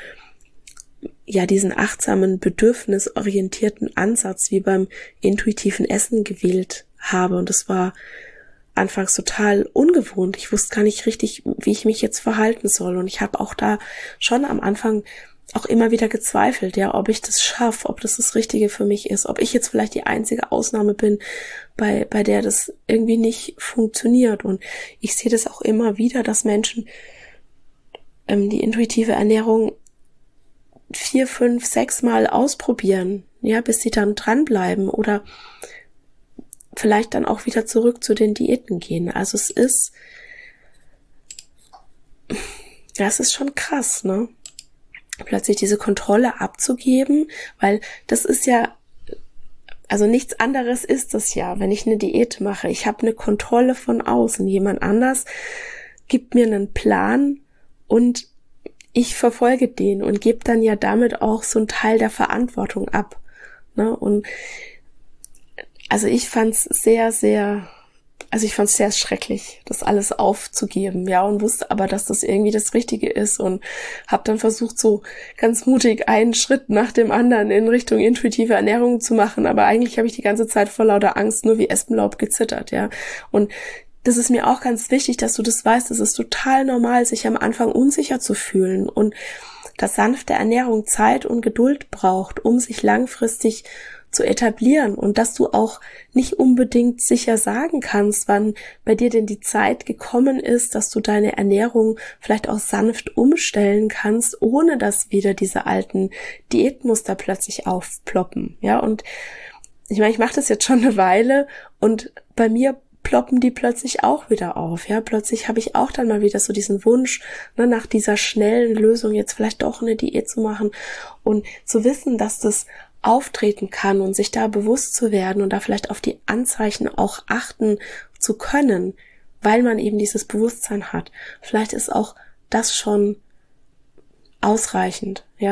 ja diesen achtsamen, bedürfnisorientierten Ansatz wie beim intuitiven Essen gewählt habe. Und das war anfangs total ungewohnt. Ich wusste gar nicht richtig, wie ich mich jetzt verhalten soll. Und ich habe auch da schon am Anfang auch immer wieder gezweifelt, ja, ob ich das schaffe, ob das das Richtige für mich ist, ob ich jetzt vielleicht die einzige Ausnahme bin, bei bei der das irgendwie nicht funktioniert. Und ich sehe das auch immer wieder, dass Menschen ähm, die intuitive Ernährung vier, fünf, sechs Mal ausprobieren, ja, bis sie dann dranbleiben oder vielleicht dann auch wieder zurück zu den Diäten gehen. Also es ist, das ist schon krass, ne? Plötzlich diese Kontrolle abzugeben, weil das ist ja, also nichts anderes ist das ja, wenn ich eine Diät mache. Ich habe eine Kontrolle von außen. Jemand anders gibt mir einen Plan und ich verfolge den und gebe dann ja damit auch so einen Teil der Verantwortung ab. Ne? Und also ich fand's sehr, sehr, also ich fand's sehr schrecklich, das alles aufzugeben, ja, und wusste aber, dass das irgendwie das Richtige ist und habe dann versucht, so ganz mutig einen Schritt nach dem anderen in Richtung intuitive Ernährung zu machen, aber eigentlich habe ich die ganze Zeit vor lauter Angst nur wie Espenlaub gezittert, ja, und das ist mir auch ganz wichtig, dass du das weißt, es ist total normal, sich am Anfang unsicher zu fühlen und dass sanfte Ernährung Zeit und Geduld braucht, um sich langfristig zu etablieren und dass du auch nicht unbedingt sicher sagen kannst, wann bei dir denn die Zeit gekommen ist, dass du deine Ernährung vielleicht auch sanft umstellen kannst, ohne dass wieder diese alten Diätmuster plötzlich aufploppen. Ja, und ich meine, ich mache das jetzt schon eine Weile und bei mir ploppen die plötzlich auch wieder auf. Ja, plötzlich habe ich auch dann mal wieder so diesen Wunsch, ne, nach dieser schnellen Lösung jetzt vielleicht doch eine Diät zu machen und zu wissen, dass das auftreten kann und sich da bewusst zu werden und da vielleicht auf die Anzeichen auch achten zu können, weil man eben dieses Bewusstsein hat. Vielleicht ist auch das schon ausreichend, ja.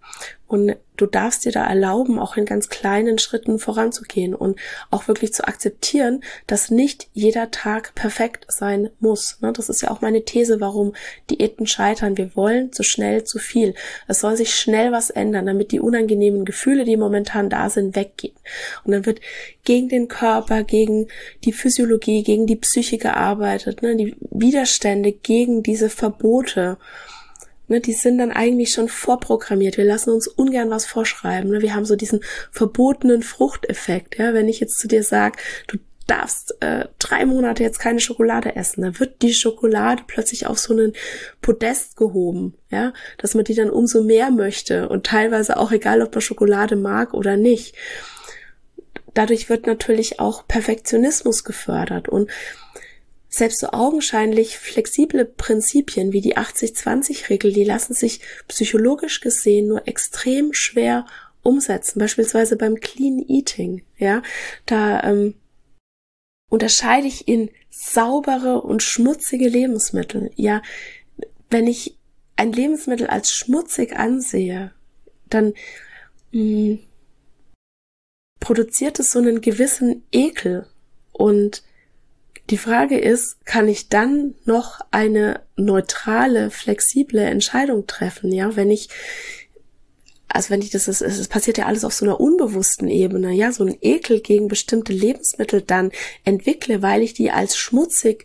Und du darfst dir da erlauben, auch in ganz kleinen Schritten voranzugehen und auch wirklich zu akzeptieren, dass nicht jeder Tag perfekt sein muss. Das ist ja auch meine These, warum Diäten scheitern. Wir wollen zu schnell zu viel. Es soll sich schnell was ändern, damit die unangenehmen Gefühle, die momentan da sind, weggehen. Und dann wird gegen den Körper, gegen die Physiologie, gegen die Psyche gearbeitet, die Widerstände gegen diese Verbote. Ne, die sind dann eigentlich schon vorprogrammiert. Wir lassen uns ungern was vorschreiben. Ne? Wir haben so diesen verbotenen Fruchteffekt. Ja? Wenn ich jetzt zu dir sage, du darfst äh, drei Monate jetzt keine Schokolade essen, dann wird die Schokolade plötzlich auf so einen Podest gehoben, ja, dass man die dann umso mehr möchte und teilweise auch egal, ob man Schokolade mag oder nicht. Dadurch wird natürlich auch Perfektionismus gefördert und selbst so augenscheinlich flexible Prinzipien wie die achtzig zwanzig Regel, die lassen sich psychologisch gesehen nur extrem schwer umsetzen. Beispielsweise beim Clean Eating, ja, da ähm, unterscheide ich in saubere und schmutzige Lebensmittel. Ja, wenn ich ein Lebensmittel als schmutzig ansehe, dann mh, produziert es so einen gewissen Ekel und die Frage ist, kann ich dann noch eine neutrale, flexible Entscheidung treffen, ja, wenn ich, also wenn ich das, es, es passiert ja alles auf so einer unbewussten Ebene, ja, so ein Ekel gegen bestimmte Lebensmittel dann entwickle, weil ich die als schmutzig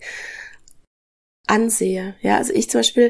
ansehe, ja, also ich zum Beispiel,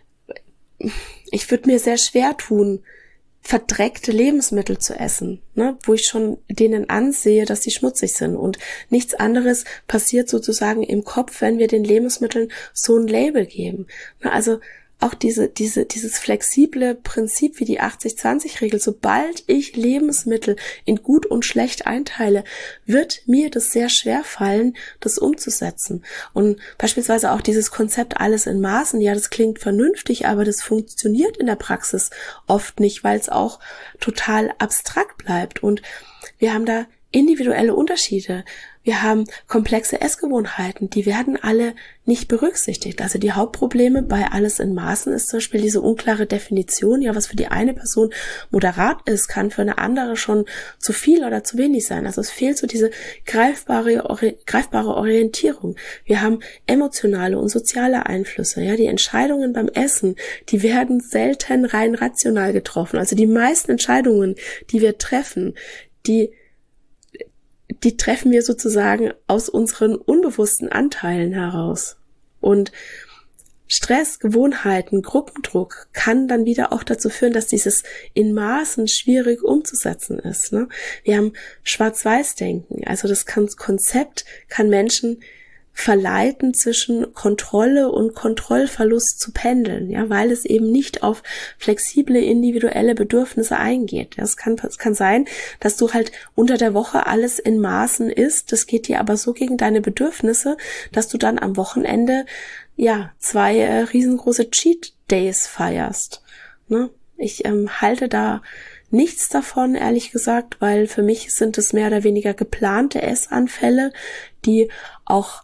ich würde mir sehr schwer tun, verdreckte Lebensmittel zu essen, ne, wo ich schon denen ansehe, dass sie schmutzig sind und nichts anderes passiert sozusagen im Kopf, wenn wir den Lebensmitteln so ein Label geben. Ne, also auch diese, diese, dieses flexible Prinzip wie die achtzig zwanzig Regel, sobald ich Lebensmittel in gut und schlecht einteile, wird mir das sehr schwer fallen, das umzusetzen. Und beispielsweise auch dieses Konzept alles in Maßen, ja, das klingt vernünftig, aber das funktioniert in der Praxis oft nicht, weil es auch total abstrakt bleibt. Und wir haben da individuelle Unterschiede. Wir haben komplexe Essgewohnheiten, die werden alle nicht berücksichtigt. Also die Hauptprobleme bei alles in Maßen ist zum Beispiel diese unklare Definition. Ja, was für die eine Person moderat ist, kann für eine andere schon zu viel oder zu wenig sein. Also es fehlt so diese greifbare, ori- greifbare Orientierung. Wir haben emotionale und soziale Einflüsse. Ja, die Entscheidungen beim Essen, die werden selten rein rational getroffen. Also die meisten Entscheidungen, die wir treffen, die die treffen wir sozusagen aus unseren unbewussten Anteilen heraus. Und Stress, Gewohnheiten, Gruppendruck kann dann wieder auch dazu führen, dass dieses in Maßen schwierig umzusetzen ist. Ne? Wir haben Schwarz-Weiß-Denken. Also das Konzept kann Menschen verleiten, zwischen Kontrolle und Kontrollverlust zu pendeln, ja, weil es eben nicht auf flexible individuelle Bedürfnisse eingeht. Es kann, es kann sein, dass du halt unter der Woche alles in Maßen isst, das geht dir aber so gegen deine Bedürfnisse, dass du dann am Wochenende ja zwei äh, riesengroße Cheat Days feierst. Ne? Ich ähm, halte da nichts davon, ehrlich gesagt, weil für mich sind es mehr oder weniger geplante Essanfälle, die auch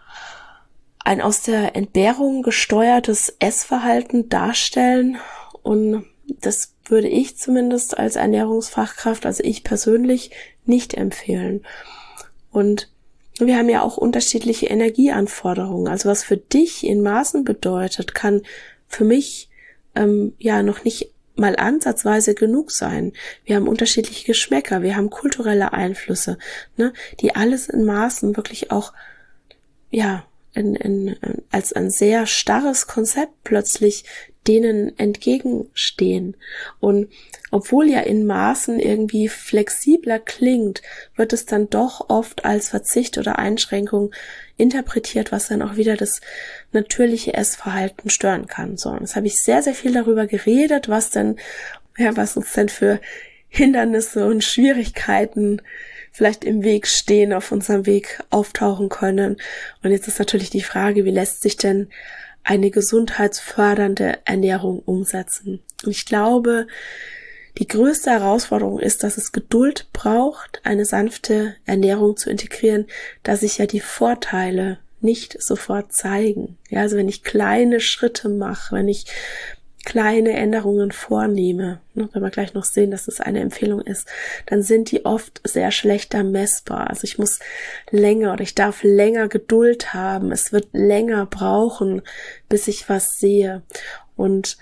ein aus der Entbehrung gesteuertes Essverhalten darstellen, und das würde ich zumindest als Ernährungsfachkraft, also ich persönlich, nicht empfehlen. Und wir haben ja auch unterschiedliche Energieanforderungen. Also was für dich in Maßen bedeutet, kann für mich ähm, ja noch nicht mal ansatzweise genug sein. Wir haben unterschiedliche Geschmäcker, wir haben kulturelle Einflüsse, ne, die alles in Maßen wirklich auch ja In, in, als ein sehr starres Konzept plötzlich denen entgegenstehen. Und obwohl ja in Maßen irgendwie flexibler klingt, wird es dann doch oft als Verzicht oder Einschränkung interpretiert, was dann auch wieder das natürliche Essverhalten stören kann. So, jetzt habe ich sehr, sehr viel darüber geredet, was denn, ja, was uns denn für Hindernisse und Schwierigkeiten vielleicht im Weg stehen, auf unserem Weg auftauchen können. Und jetzt ist natürlich die Frage, wie lässt sich denn eine gesundheitsfördernde Ernährung umsetzen? Und ich glaube, die größte Herausforderung ist, dass es Geduld braucht, eine sanfte Ernährung zu integrieren, da sich ja die Vorteile nicht sofort zeigen. Ja, also wenn ich kleine Schritte mache, wenn ich kleine Änderungen vornehme, ne, wenn wir gleich noch sehen, dass es eine Empfehlung ist, dann sind die oft sehr schlechter messbar. Also ich muss länger oder ich darf länger Geduld haben. Es wird länger brauchen, bis ich was sehe. Und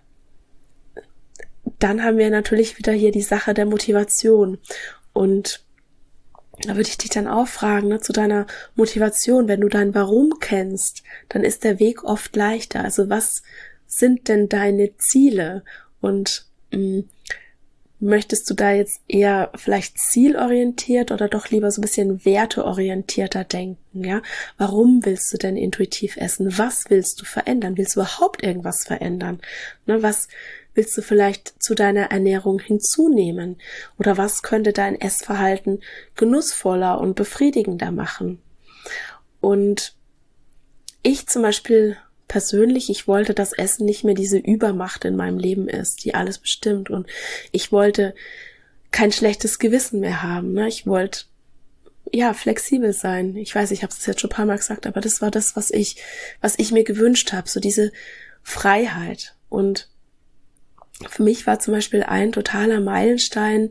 dann haben wir natürlich wieder hier die Sache der Motivation. Und da würde ich dich dann auch fragen, ne, zu deiner Motivation, wenn du dein Warum kennst, dann ist der Weg oft leichter. Also was sind denn deine Ziele? Und mh, möchtest du da jetzt eher vielleicht zielorientiert oder doch lieber so ein bisschen werteorientierter denken, ja? Warum willst du denn intuitiv essen? Was willst du verändern? Willst du überhaupt irgendwas verändern? Ne, was willst du vielleicht zu deiner Ernährung hinzunehmen? Oder was könnte dein Essverhalten genussvoller und befriedigender machen? Und ich zum Beispiel persönlich, ich wollte, dass Essen nicht mehr diese Übermacht in meinem Leben ist, die alles bestimmt. Und ich wollte kein schlechtes Gewissen mehr haben. Ne? Ich wollte ja flexibel sein. Ich weiß, ich habe es jetzt schon ein paar Mal gesagt, aber das war das, was ich, was ich mir gewünscht habe, so diese Freiheit. Und für mich war zum Beispiel ein totaler Meilenstein,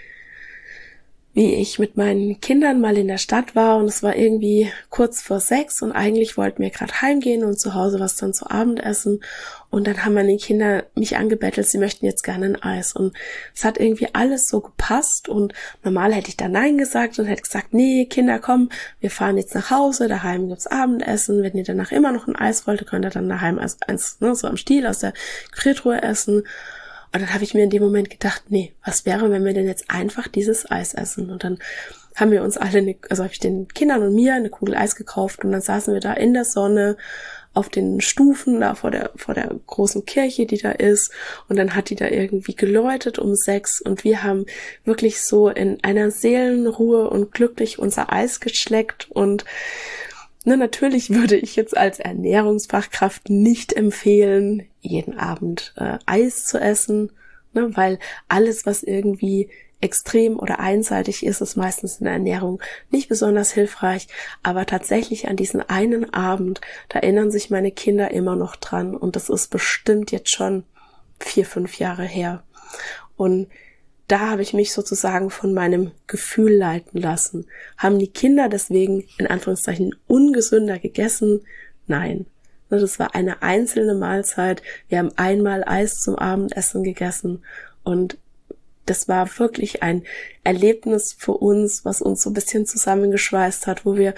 wie ich mit meinen Kindern mal in der Stadt war und es war irgendwie kurz vor sechs und eigentlich wollten wir gerade heimgehen und zu Hause was dann zu Abend essen und dann haben meine Kinder mich angebettelt, sie möchten jetzt gerne ein Eis und es hat irgendwie alles so gepasst und normal hätte ich da Nein gesagt und hätte gesagt, nee, Kinder, komm, wir fahren jetzt nach Hause, daheim gibt's Abendessen, wenn ihr danach immer noch ein Eis wollt, könnt ihr dann daheim eins, eins ne, so am Stiel aus der Gefriertruhe essen. Und dann habe ich mir in dem Moment gedacht, nee, was wäre, wenn wir denn jetzt einfach dieses Eis essen? Und dann haben wir uns alle, eine, also habe ich den Kindern und mir eine Kugel Eis gekauft und dann saßen wir da in der Sonne auf den Stufen da vor der vor der großen Kirche, die da ist. Und dann hat die da irgendwie geläutet um sechs und wir haben wirklich so in einer Seelenruhe und glücklich unser Eis geschleckt und Ne, natürlich würde ich jetzt als Ernährungsfachkraft nicht empfehlen, jeden Abend äh, Eis zu essen, ne, weil alles, was irgendwie extrem oder einseitig ist, ist meistens in der Ernährung nicht besonders hilfreich. Aber tatsächlich an diesen einen Abend, da erinnern sich meine Kinder immer noch dran und das ist bestimmt jetzt schon vier, fünf Jahre her. Und da habe ich mich sozusagen von meinem Gefühl leiten lassen. Haben die Kinder deswegen in Anführungszeichen ungesünder gegessen? Nein. Das war eine einzelne Mahlzeit. Wir haben einmal Eis zum Abendessen gegessen und das war wirklich ein Erlebnis für uns, was uns so ein bisschen zusammengeschweißt hat, wo wir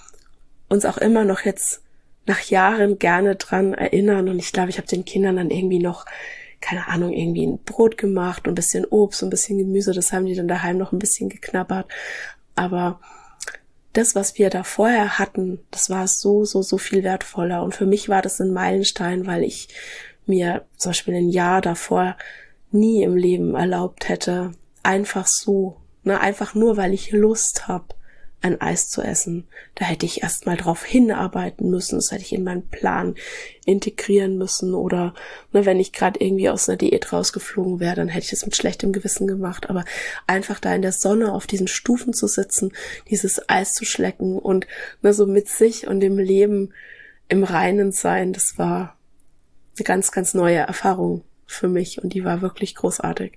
uns auch immer noch jetzt nach Jahren gerne dran erinnern. Und ich glaube, ich habe den Kindern dann irgendwie noch keine Ahnung, irgendwie ein Brot gemacht und ein bisschen Obst und ein bisschen Gemüse, das haben die dann daheim noch ein bisschen geknabbert. Aber das, was wir da vorher hatten, das war so, so, so viel wertvoller. Und für mich war das ein Meilenstein, weil ich mir zum Beispiel ein Jahr davor nie im Leben erlaubt hätte, einfach so, ne, einfach nur, weil ich Lust habe, ein Eis zu essen. Da hätte ich erst mal drauf hinarbeiten müssen, das hätte ich in meinen Plan integrieren müssen oder ne, wenn ich gerade irgendwie aus einer Diät rausgeflogen wäre, dann hätte ich das mit schlechtem Gewissen gemacht, aber einfach da in der Sonne auf diesen Stufen zu sitzen, dieses Eis zu schlecken und ne, so mit sich und dem Leben im Reinen sein, das war eine ganz, ganz neue Erfahrung für mich und die war wirklich großartig.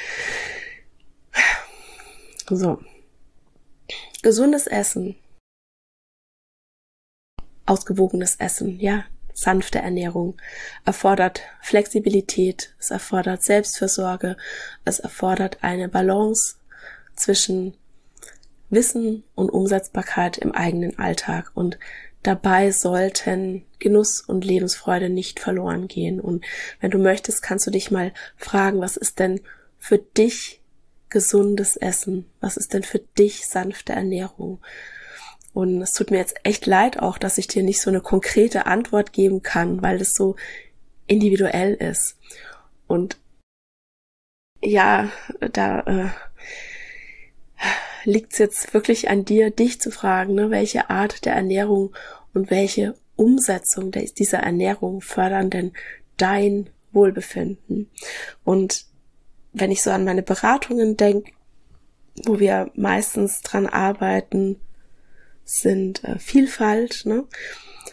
So. Gesundes Essen, ausgewogenes Essen, ja, sanfte Ernährung, erfordert Flexibilität, es erfordert Selbstfürsorge, es erfordert eine Balance zwischen Wissen und Umsetzbarkeit im eigenen Alltag und dabei sollten Genuss und Lebensfreude nicht verloren gehen. Und wenn du möchtest, kannst du dich mal fragen, was ist denn für dich gesundes Essen? Was ist denn für dich sanfte Ernährung? Und es tut mir jetzt echt leid auch, dass ich dir nicht so eine konkrete Antwort geben kann, weil das so individuell ist. Und ja, da äh, liegt es jetzt wirklich an dir, dich zu fragen, ne, welche Art der Ernährung und welche Umsetzung dieser Ernährung fördern denn dein Wohlbefinden? Und wenn ich so an meine Beratungen denke, wo wir meistens dran arbeiten, sind äh, Vielfalt, ne?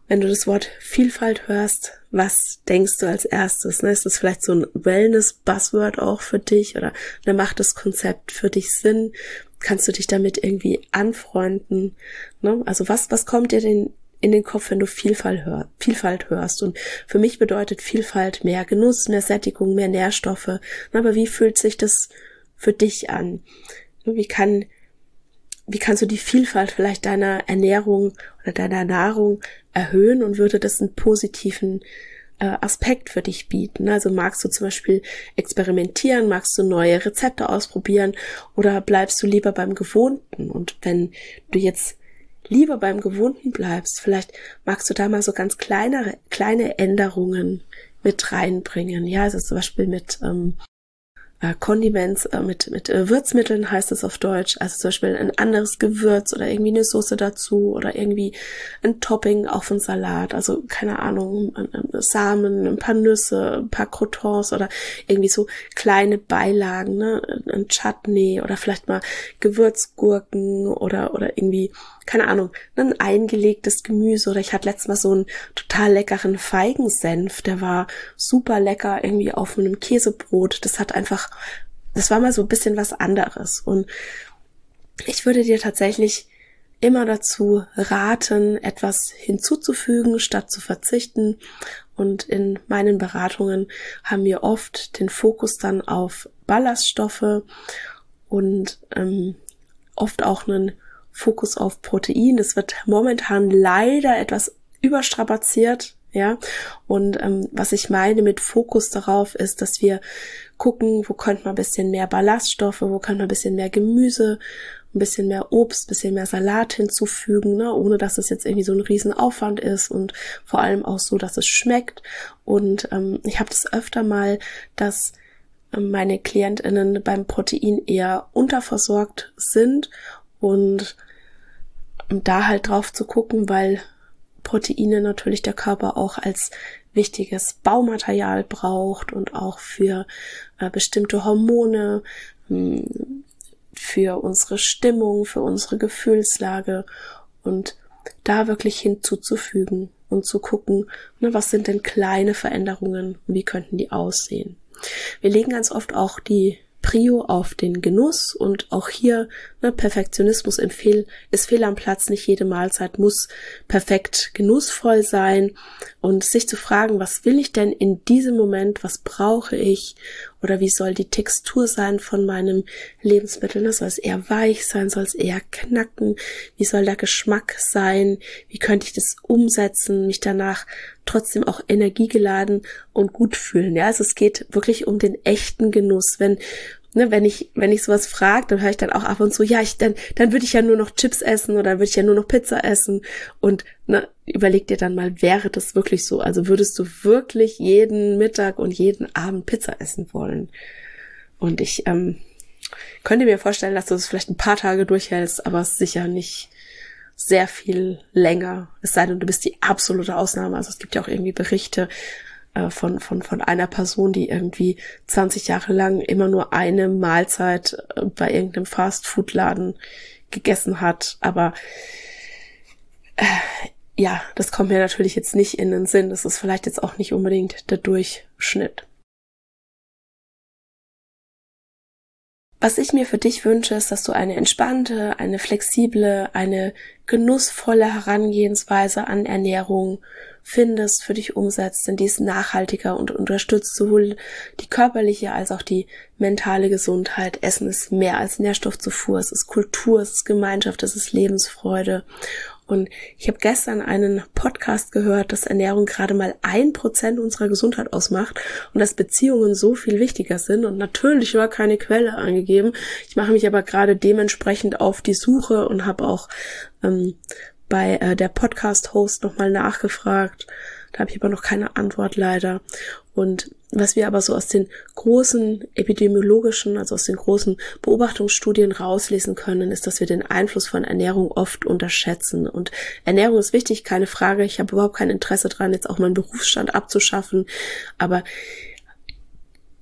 Wenn du das Wort Vielfalt hörst, was denkst du als erstes? Ne? Ist das vielleicht so ein Wellness-Buzzword auch für dich oder ne, macht das Konzept für dich Sinn? Kannst du dich damit irgendwie anfreunden? Ne? Also was was kommt dir denn in den Kopf, wenn du Vielfalt, hör, Vielfalt hörst? Und für mich bedeutet Vielfalt mehr Genuss, mehr Sättigung, mehr Nährstoffe. Ne? Aber wie fühlt sich das für dich an? Wie kann Wie kannst du die Vielfalt vielleicht deiner Ernährung oder deiner Nahrung erhöhen und würde das einen positiven äh, Aspekt für dich bieten? Also magst du zum Beispiel experimentieren, magst du neue Rezepte ausprobieren oder bleibst du lieber beim Gewohnten? Und wenn du jetzt lieber beim Gewohnten bleibst, vielleicht magst du da mal so ganz kleinere, kleine Änderungen mit reinbringen. Ja, also zum Beispiel mit ähm, Condiments, äh, mit mit äh, Würzmitteln heißt es auf Deutsch, also zum Beispiel ein anderes Gewürz oder irgendwie eine Soße dazu oder irgendwie ein Topping auf einen Salat, also keine Ahnung, ein, ein Samen, ein paar Nüsse, ein paar Croutons oder irgendwie so kleine Beilagen, ne, ein Chutney oder vielleicht mal Gewürzgurken oder oder irgendwie, keine Ahnung, ein eingelegtes Gemüse oder ich hatte letztes Mal so einen total leckeren Feigensenf, der war super lecker irgendwie auf einem Käsebrot, das hat einfach Das war mal so ein bisschen was anderes und ich würde dir tatsächlich immer dazu raten, etwas hinzuzufügen, statt zu verzichten. Und in meinen Beratungen haben wir oft den Fokus dann auf Ballaststoffe und ähm, oft auch einen Fokus auf Protein. Das wird momentan leider etwas überstrapaziert. Ja, und ähm, was ich meine mit Fokus darauf ist, dass wir gucken, wo könnte man ein bisschen mehr Ballaststoffe, wo kann man ein bisschen mehr Gemüse, ein bisschen mehr Obst, ein bisschen mehr Salat hinzufügen, ne, ohne dass es jetzt irgendwie so ein Riesenaufwand ist und vor allem auch so, dass es schmeckt. Und ähm, ich habe das öfter mal, dass ähm, meine KlientInnen beim Protein eher unterversorgt sind und um da halt drauf zu gucken, weil Proteine natürlich der Körper auch als wichtiges Baumaterial braucht und auch für äh, bestimmte Hormone, mh, für unsere Stimmung, für unsere Gefühlslage und da wirklich hinzuzufügen und zu gucken, ne, was sind denn kleine Veränderungen, wie könnten die aussehen. Wir legen ganz oft auch die Prio auf den Genuss und auch hier, ne, Perfektionismus im Fehl, ist fehl am Platz. Nicht jede Mahlzeit muss perfekt genussvoll sein und sich zu fragen, was will ich denn in diesem Moment, was brauche ich oder wie soll die Textur sein von meinem Lebensmittel, ne? Soll es eher weich sein, soll es eher knacken, wie soll der Geschmack sein, wie könnte ich das umsetzen, mich danach trotzdem auch energiegeladen und gut fühlen. Ja, also es geht wirklich um den echten Genuss. Wenn, ne, wenn ich, wenn ich sowas frage, dann höre ich dann auch ab und zu, ja, ich, dann, dann würde ich ja nur noch Chips essen oder dann würde ich ja nur noch Pizza essen. Und, ne, überleg dir dann mal, wäre das wirklich so? Also würdest du wirklich jeden Mittag und jeden Abend Pizza essen wollen? Und ich, ähm, könnte mir vorstellen, dass du es vielleicht ein paar Tage durchhältst, aber sicher nicht sehr viel länger, es sei denn, du bist die absolute Ausnahme. Also es gibt ja auch irgendwie Berichte äh, von von von einer Person, die irgendwie zwanzig Jahre lang immer nur eine Mahlzeit äh, bei irgendeinem Fast-Food-Laden gegessen hat. Aber äh, ja, das kommt mir natürlich jetzt nicht in den Sinn. Das ist vielleicht jetzt auch nicht unbedingt der Durchschnitt. Was ich mir für dich wünsche, ist, dass du eine entspannte, eine flexible, eine genussvolle Herangehensweise an Ernährung findest, für dich umsetzt, denn die ist nachhaltiger und unterstützt sowohl die körperliche als auch die mentale Gesundheit. Essen ist mehr als Nährstoffzufuhr, es ist Kultur, es ist Gemeinschaft, es ist Lebensfreude. Und ich habe gestern einen Podcast gehört, dass Ernährung gerade mal ein Prozent unserer Gesundheit ausmacht und dass Beziehungen so viel wichtiger sind. Und natürlich war keine Quelle angegeben. Ich mache mich aber gerade dementsprechend auf die Suche und habe auch ähm, bei äh, der Podcast-Host nochmal nachgefragt. Da habe ich aber noch keine Antwort leider. Und was wir aber so aus den großen epidemiologischen, also aus den großen Beobachtungsstudien rauslesen können, ist, dass wir den Einfluss von Ernährung oft unterschätzen. Und Ernährung ist wichtig, keine Frage. Ich habe überhaupt kein Interesse dran, jetzt auch meinen Berufsstand abzuschaffen. Aber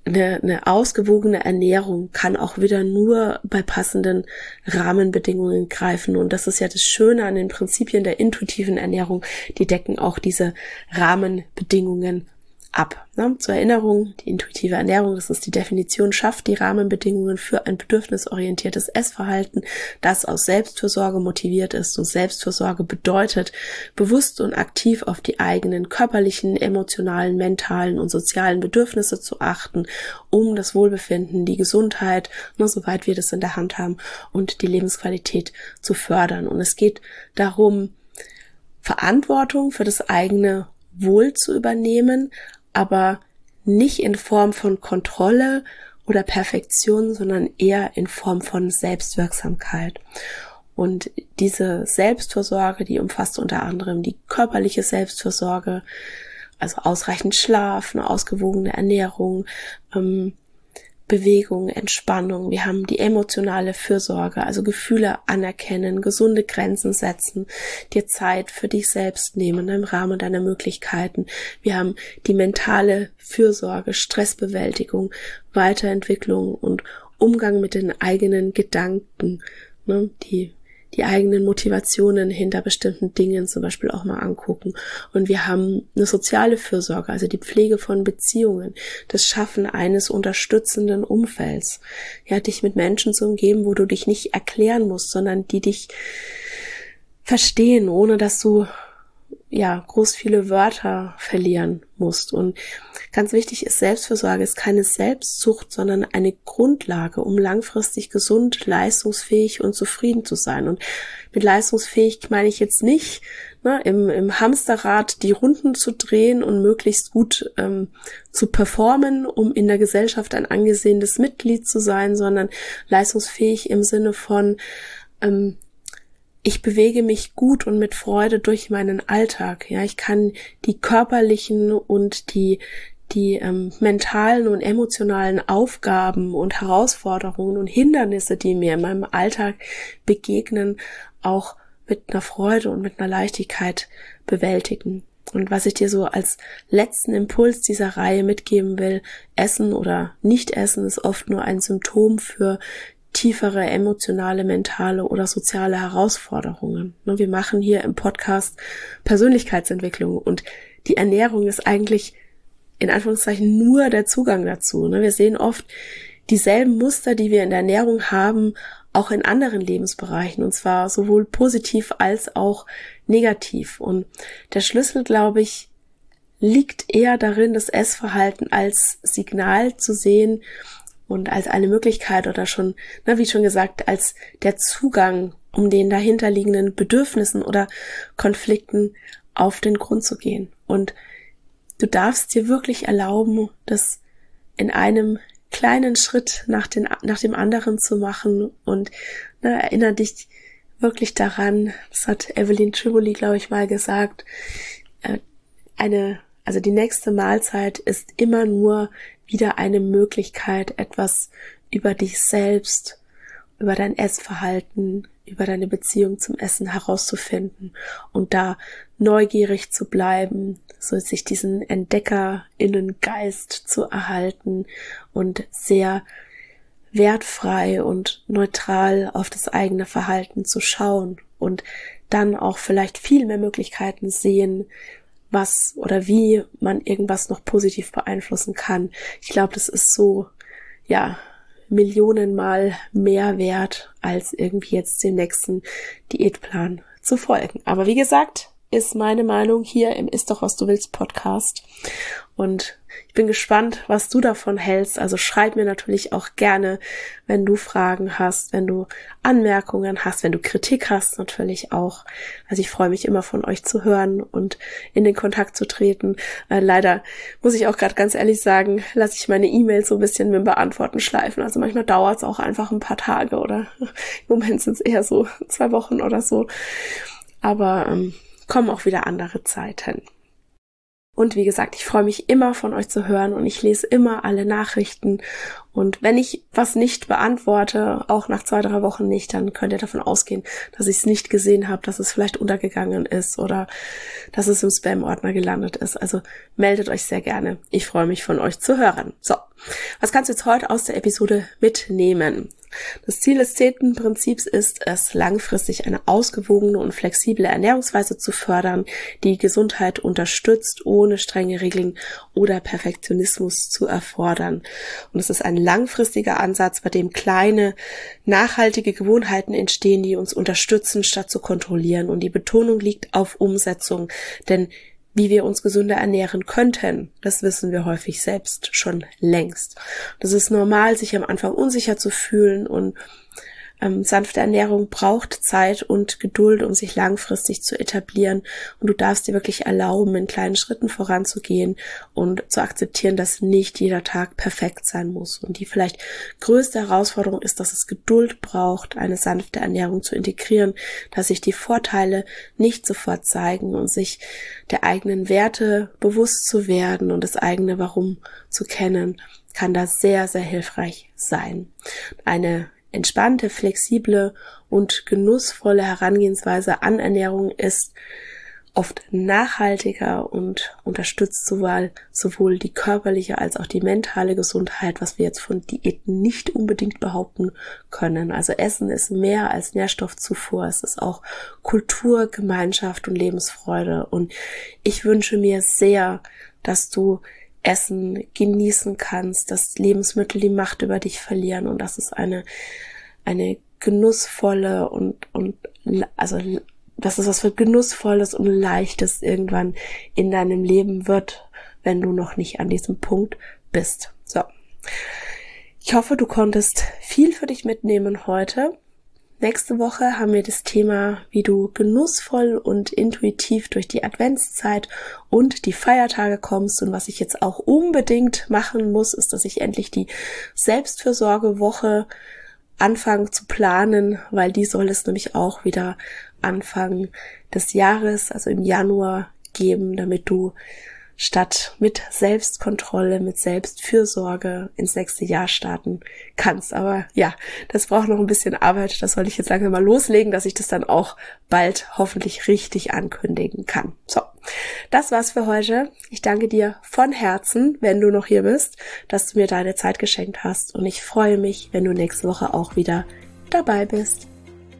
eine, eine ausgewogene Ernährung kann auch wieder nur bei passenden Rahmenbedingungen greifen. Und das ist ja das Schöne an den Prinzipien der intuitiven Ernährung. Die decken auch diese Rahmenbedingungen ab. Ne? Zur Erinnerung, die intuitive Ernährung, das ist die Definition, schafft die Rahmenbedingungen für ein bedürfnisorientiertes Essverhalten, das aus Selbstfürsorge motiviert ist. Und Selbstfürsorge bedeutet, bewusst und aktiv auf die eigenen körperlichen, emotionalen, mentalen und sozialen Bedürfnisse zu achten, um das Wohlbefinden, die Gesundheit, nur soweit wir das in der Hand haben, und die Lebensqualität zu fördern. Und es geht darum, Verantwortung für das eigene Wohl zu übernehmen, aber nicht in Form von Kontrolle oder Perfektion, sondern eher in Form von Selbstwirksamkeit. Und diese Selbstfürsorge, die umfasst unter anderem die körperliche Selbstfürsorge, also ausreichend Schlaf, eine ausgewogene Ernährung, ähm, Bewegung, Entspannung. Wir haben die emotionale Fürsorge, also Gefühle anerkennen, gesunde Grenzen setzen, dir Zeit für dich selbst nehmen im Rahmen deiner Möglichkeiten. Wir haben die mentale Fürsorge, Stressbewältigung, Weiterentwicklung und Umgang mit den eigenen Gedanken, ne, die die eigenen Motivationen hinter bestimmten Dingen zum Beispiel auch mal angucken. Und wir haben eine soziale Fürsorge, also die Pflege von Beziehungen, das Schaffen eines unterstützenden Umfelds. Ja, dich mit Menschen zu umgeben, wo du dich nicht erklären musst, sondern die dich verstehen, ohne dass du ja groß viele Wörter verlieren musst. Und ganz wichtig ist, Selbstfürsorge ist keine Selbstsucht, sondern eine Grundlage, um langfristig gesund, leistungsfähig und zufrieden zu sein. Und mit leistungsfähig meine ich jetzt nicht, ne, im, im Hamsterrad die Runden zu drehen und möglichst gut ähm, zu performen, um in der Gesellschaft ein angesehenes Mitglied zu sein, sondern leistungsfähig im Sinne von ähm, ich bewege mich gut und mit Freude durch meinen Alltag. Ja, ich kann die körperlichen und die die ähm, mentalen und emotionalen Aufgaben und Herausforderungen und Hindernisse, die mir in meinem Alltag begegnen, auch mit einer Freude und mit einer Leichtigkeit bewältigen. Und was ich dir so als letzten Impuls dieser Reihe mitgeben will, Essen oder Nicht-Essen ist oft nur ein Symptom für tiefere emotionale, mentale oder soziale Herausforderungen. Wir machen hier im Podcast Persönlichkeitsentwicklung und die Ernährung ist eigentlich in Anführungszeichen nur der Zugang dazu. Wir sehen oft dieselben Muster, die wir in der Ernährung haben, auch in anderen Lebensbereichen, und zwar sowohl positiv als auch negativ. Und der Schlüssel, glaube ich, liegt eher darin, das Essverhalten als Signal zu sehen und als eine Möglichkeit oder schon, na, wie schon gesagt, als der Zugang, um den dahinterliegenden Bedürfnissen oder Konflikten auf den Grund zu gehen. Und du darfst dir wirklich erlauben, das in einem kleinen Schritt nach, den, nach dem anderen zu machen und na, erinnere dich wirklich daran, das hat Evelyn Tribole, glaube ich, mal gesagt, äh, eine, also die nächste Mahlzeit ist immer nur wieder eine Möglichkeit, etwas über dich selbst, über dein Essverhalten, über deine Beziehung zum Essen herauszufinden und da neugierig zu bleiben, so sich diesen EntdeckerInnengeist zu erhalten und sehr wertfrei und neutral auf das eigene Verhalten zu schauen und dann auch vielleicht viel mehr Möglichkeiten sehen, was oder wie man irgendwas noch positiv beeinflussen kann. Ich glaube, das ist so, ja, millionenmal mehr wert, als irgendwie jetzt dem nächsten Diätplan zu folgen. Aber wie gesagt, ist meine Meinung hier im Ist doch was du willst Podcast. Und ich bin gespannt, was du davon hältst. Also schreib mir natürlich auch gerne, wenn du Fragen hast, wenn du Anmerkungen hast, wenn du Kritik hast natürlich auch. Also ich freue mich immer von euch zu hören und in den Kontakt zu treten. Äh, leider muss ich auch gerade ganz ehrlich sagen, lasse ich meine E-Mails so ein bisschen mit dem Beantworten schleifen. Also manchmal dauert es auch einfach ein paar Tage oder im Moment sind es eher so zwei Wochen oder so. Aber ähm, kommen auch wieder andere Zeiten. Und wie gesagt, ich freue mich immer von euch zu hören und ich lese immer alle Nachrichten. Und wenn ich was nicht beantworte, auch nach zwei, drei Wochen nicht, dann könnt ihr davon ausgehen, dass ich es nicht gesehen habe, dass es vielleicht untergegangen ist oder dass es im Spam-Ordner gelandet ist. Also meldet euch sehr gerne. Ich freue mich von euch zu hören. So, was kannst du jetzt heute aus der Episode mitnehmen? Das Ziel des zehnten Prinzips ist es, langfristig eine ausgewogene und flexible Ernährungsweise zu fördern, die Gesundheit unterstützt, ohne strenge Regeln oder Perfektionismus zu erfordern. Und es ist ein langfristiger Ansatz, bei dem kleine, nachhaltige Gewohnheiten entstehen, die uns unterstützen, statt zu kontrollieren. Und die Betonung liegt auf Umsetzung, denn wie wir uns gesünder ernähren könnten, das wissen wir häufig selbst schon längst. Das ist normal, sich am Anfang unsicher zu fühlen, und ähm, sanfte Ernährung braucht Zeit und Geduld, um sich langfristig zu etablieren, und du darfst dir wirklich erlauben, in kleinen Schritten voranzugehen und zu akzeptieren, dass nicht jeder Tag perfekt sein muss. Und die vielleicht größte Herausforderung ist, dass es Geduld braucht, eine sanfte Ernährung zu integrieren, dass sich die Vorteile nicht sofort zeigen und sich der eigenen Werte bewusst zu werden und das eigene Warum zu kennen, kann da sehr, sehr hilfreich sein. Eine entspannte, flexible und genussvolle Herangehensweise an Ernährung ist oft nachhaltiger und unterstützt sowohl, sowohl die körperliche als auch die mentale Gesundheit, was wir jetzt von Diäten nicht unbedingt behaupten können. Also Essen ist mehr als Nährstoffzufuhr, es ist auch Kultur, Gemeinschaft und Lebensfreude. Und ich wünsche mir sehr, dass du Essen genießen kannst, dass Lebensmittel die Macht über dich verlieren und dass es eine eine genussvolle und und also dass es was für Genussvolles und Leichtes irgendwann in deinem Leben wird, wenn du noch nicht an diesem Punkt bist. So, ich hoffe, du konntest viel für dich mitnehmen heute. Nächste Woche haben wir das Thema, wie du genussvoll und intuitiv durch die Adventszeit und die Feiertage kommst. Und was ich jetzt auch unbedingt machen muss, ist, dass ich endlich die Selbstfürsorgewoche anfange zu planen, weil die soll es nämlich auch wieder Anfang des Jahres, also im Januar, geben, damit du statt mit Selbstkontrolle, mit Selbstfürsorge ins nächste Jahr starten kannst. Aber ja, das braucht noch ein bisschen Arbeit. Das soll ich jetzt langsam mal loslegen, dass ich das dann auch bald hoffentlich richtig ankündigen kann. So, das war's für heute. Ich danke dir von Herzen, wenn du noch hier bist, dass du mir deine Zeit geschenkt hast. Und ich freue mich, wenn du nächste Woche auch wieder dabei bist.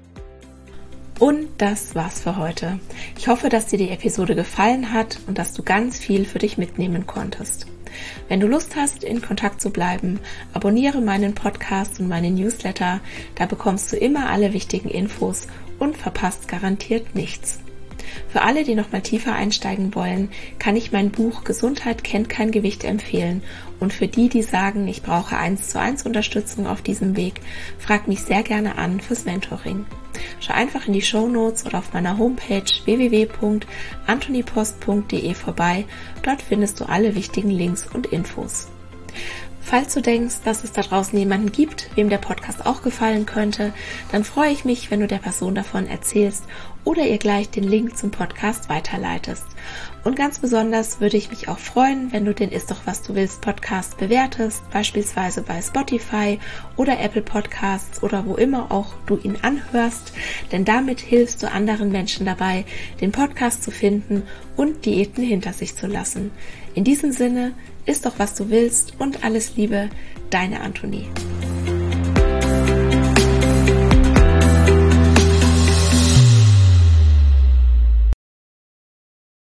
Und das war's für heute. Ich hoffe, dass dir die Episode gefallen hat und dass du ganz viel für dich mitnehmen konntest. Wenn du Lust hast, in Kontakt zu bleiben, abonniere meinen Podcast und meine Newsletter, da bekommst du immer alle wichtigen Infos und verpasst garantiert nichts. Für alle, die noch mal tiefer einsteigen wollen, kann ich mein Buch Gesundheit kennt kein Gewicht empfehlen. Und für die, die sagen, ich brauche eins zu eins Unterstützung auf diesem Weg, frag mich sehr gerne an fürs Mentoring. Schau einfach in die Shownotes oder auf meiner Homepage w w w punkt antonipost punkt d e vorbei. Dort findest du alle wichtigen Links und Infos. Falls du denkst, dass es da draußen jemanden gibt, wem der Podcast auch gefallen könnte, dann freue ich mich, wenn du der Person davon erzählst oder ihr gleich den Link zum Podcast weiterleitest. Und ganz besonders würde ich mich auch freuen, wenn du den Ist doch was du willst Podcast bewertest, beispielsweise bei Spotify oder Apple Podcasts oder wo immer auch du ihn anhörst, denn damit hilfst du anderen Menschen dabei, den Podcast zu finden und Diäten hinter sich zu lassen. In diesem Sinne, ist doch was du willst und alles Liebe, deine Antonie.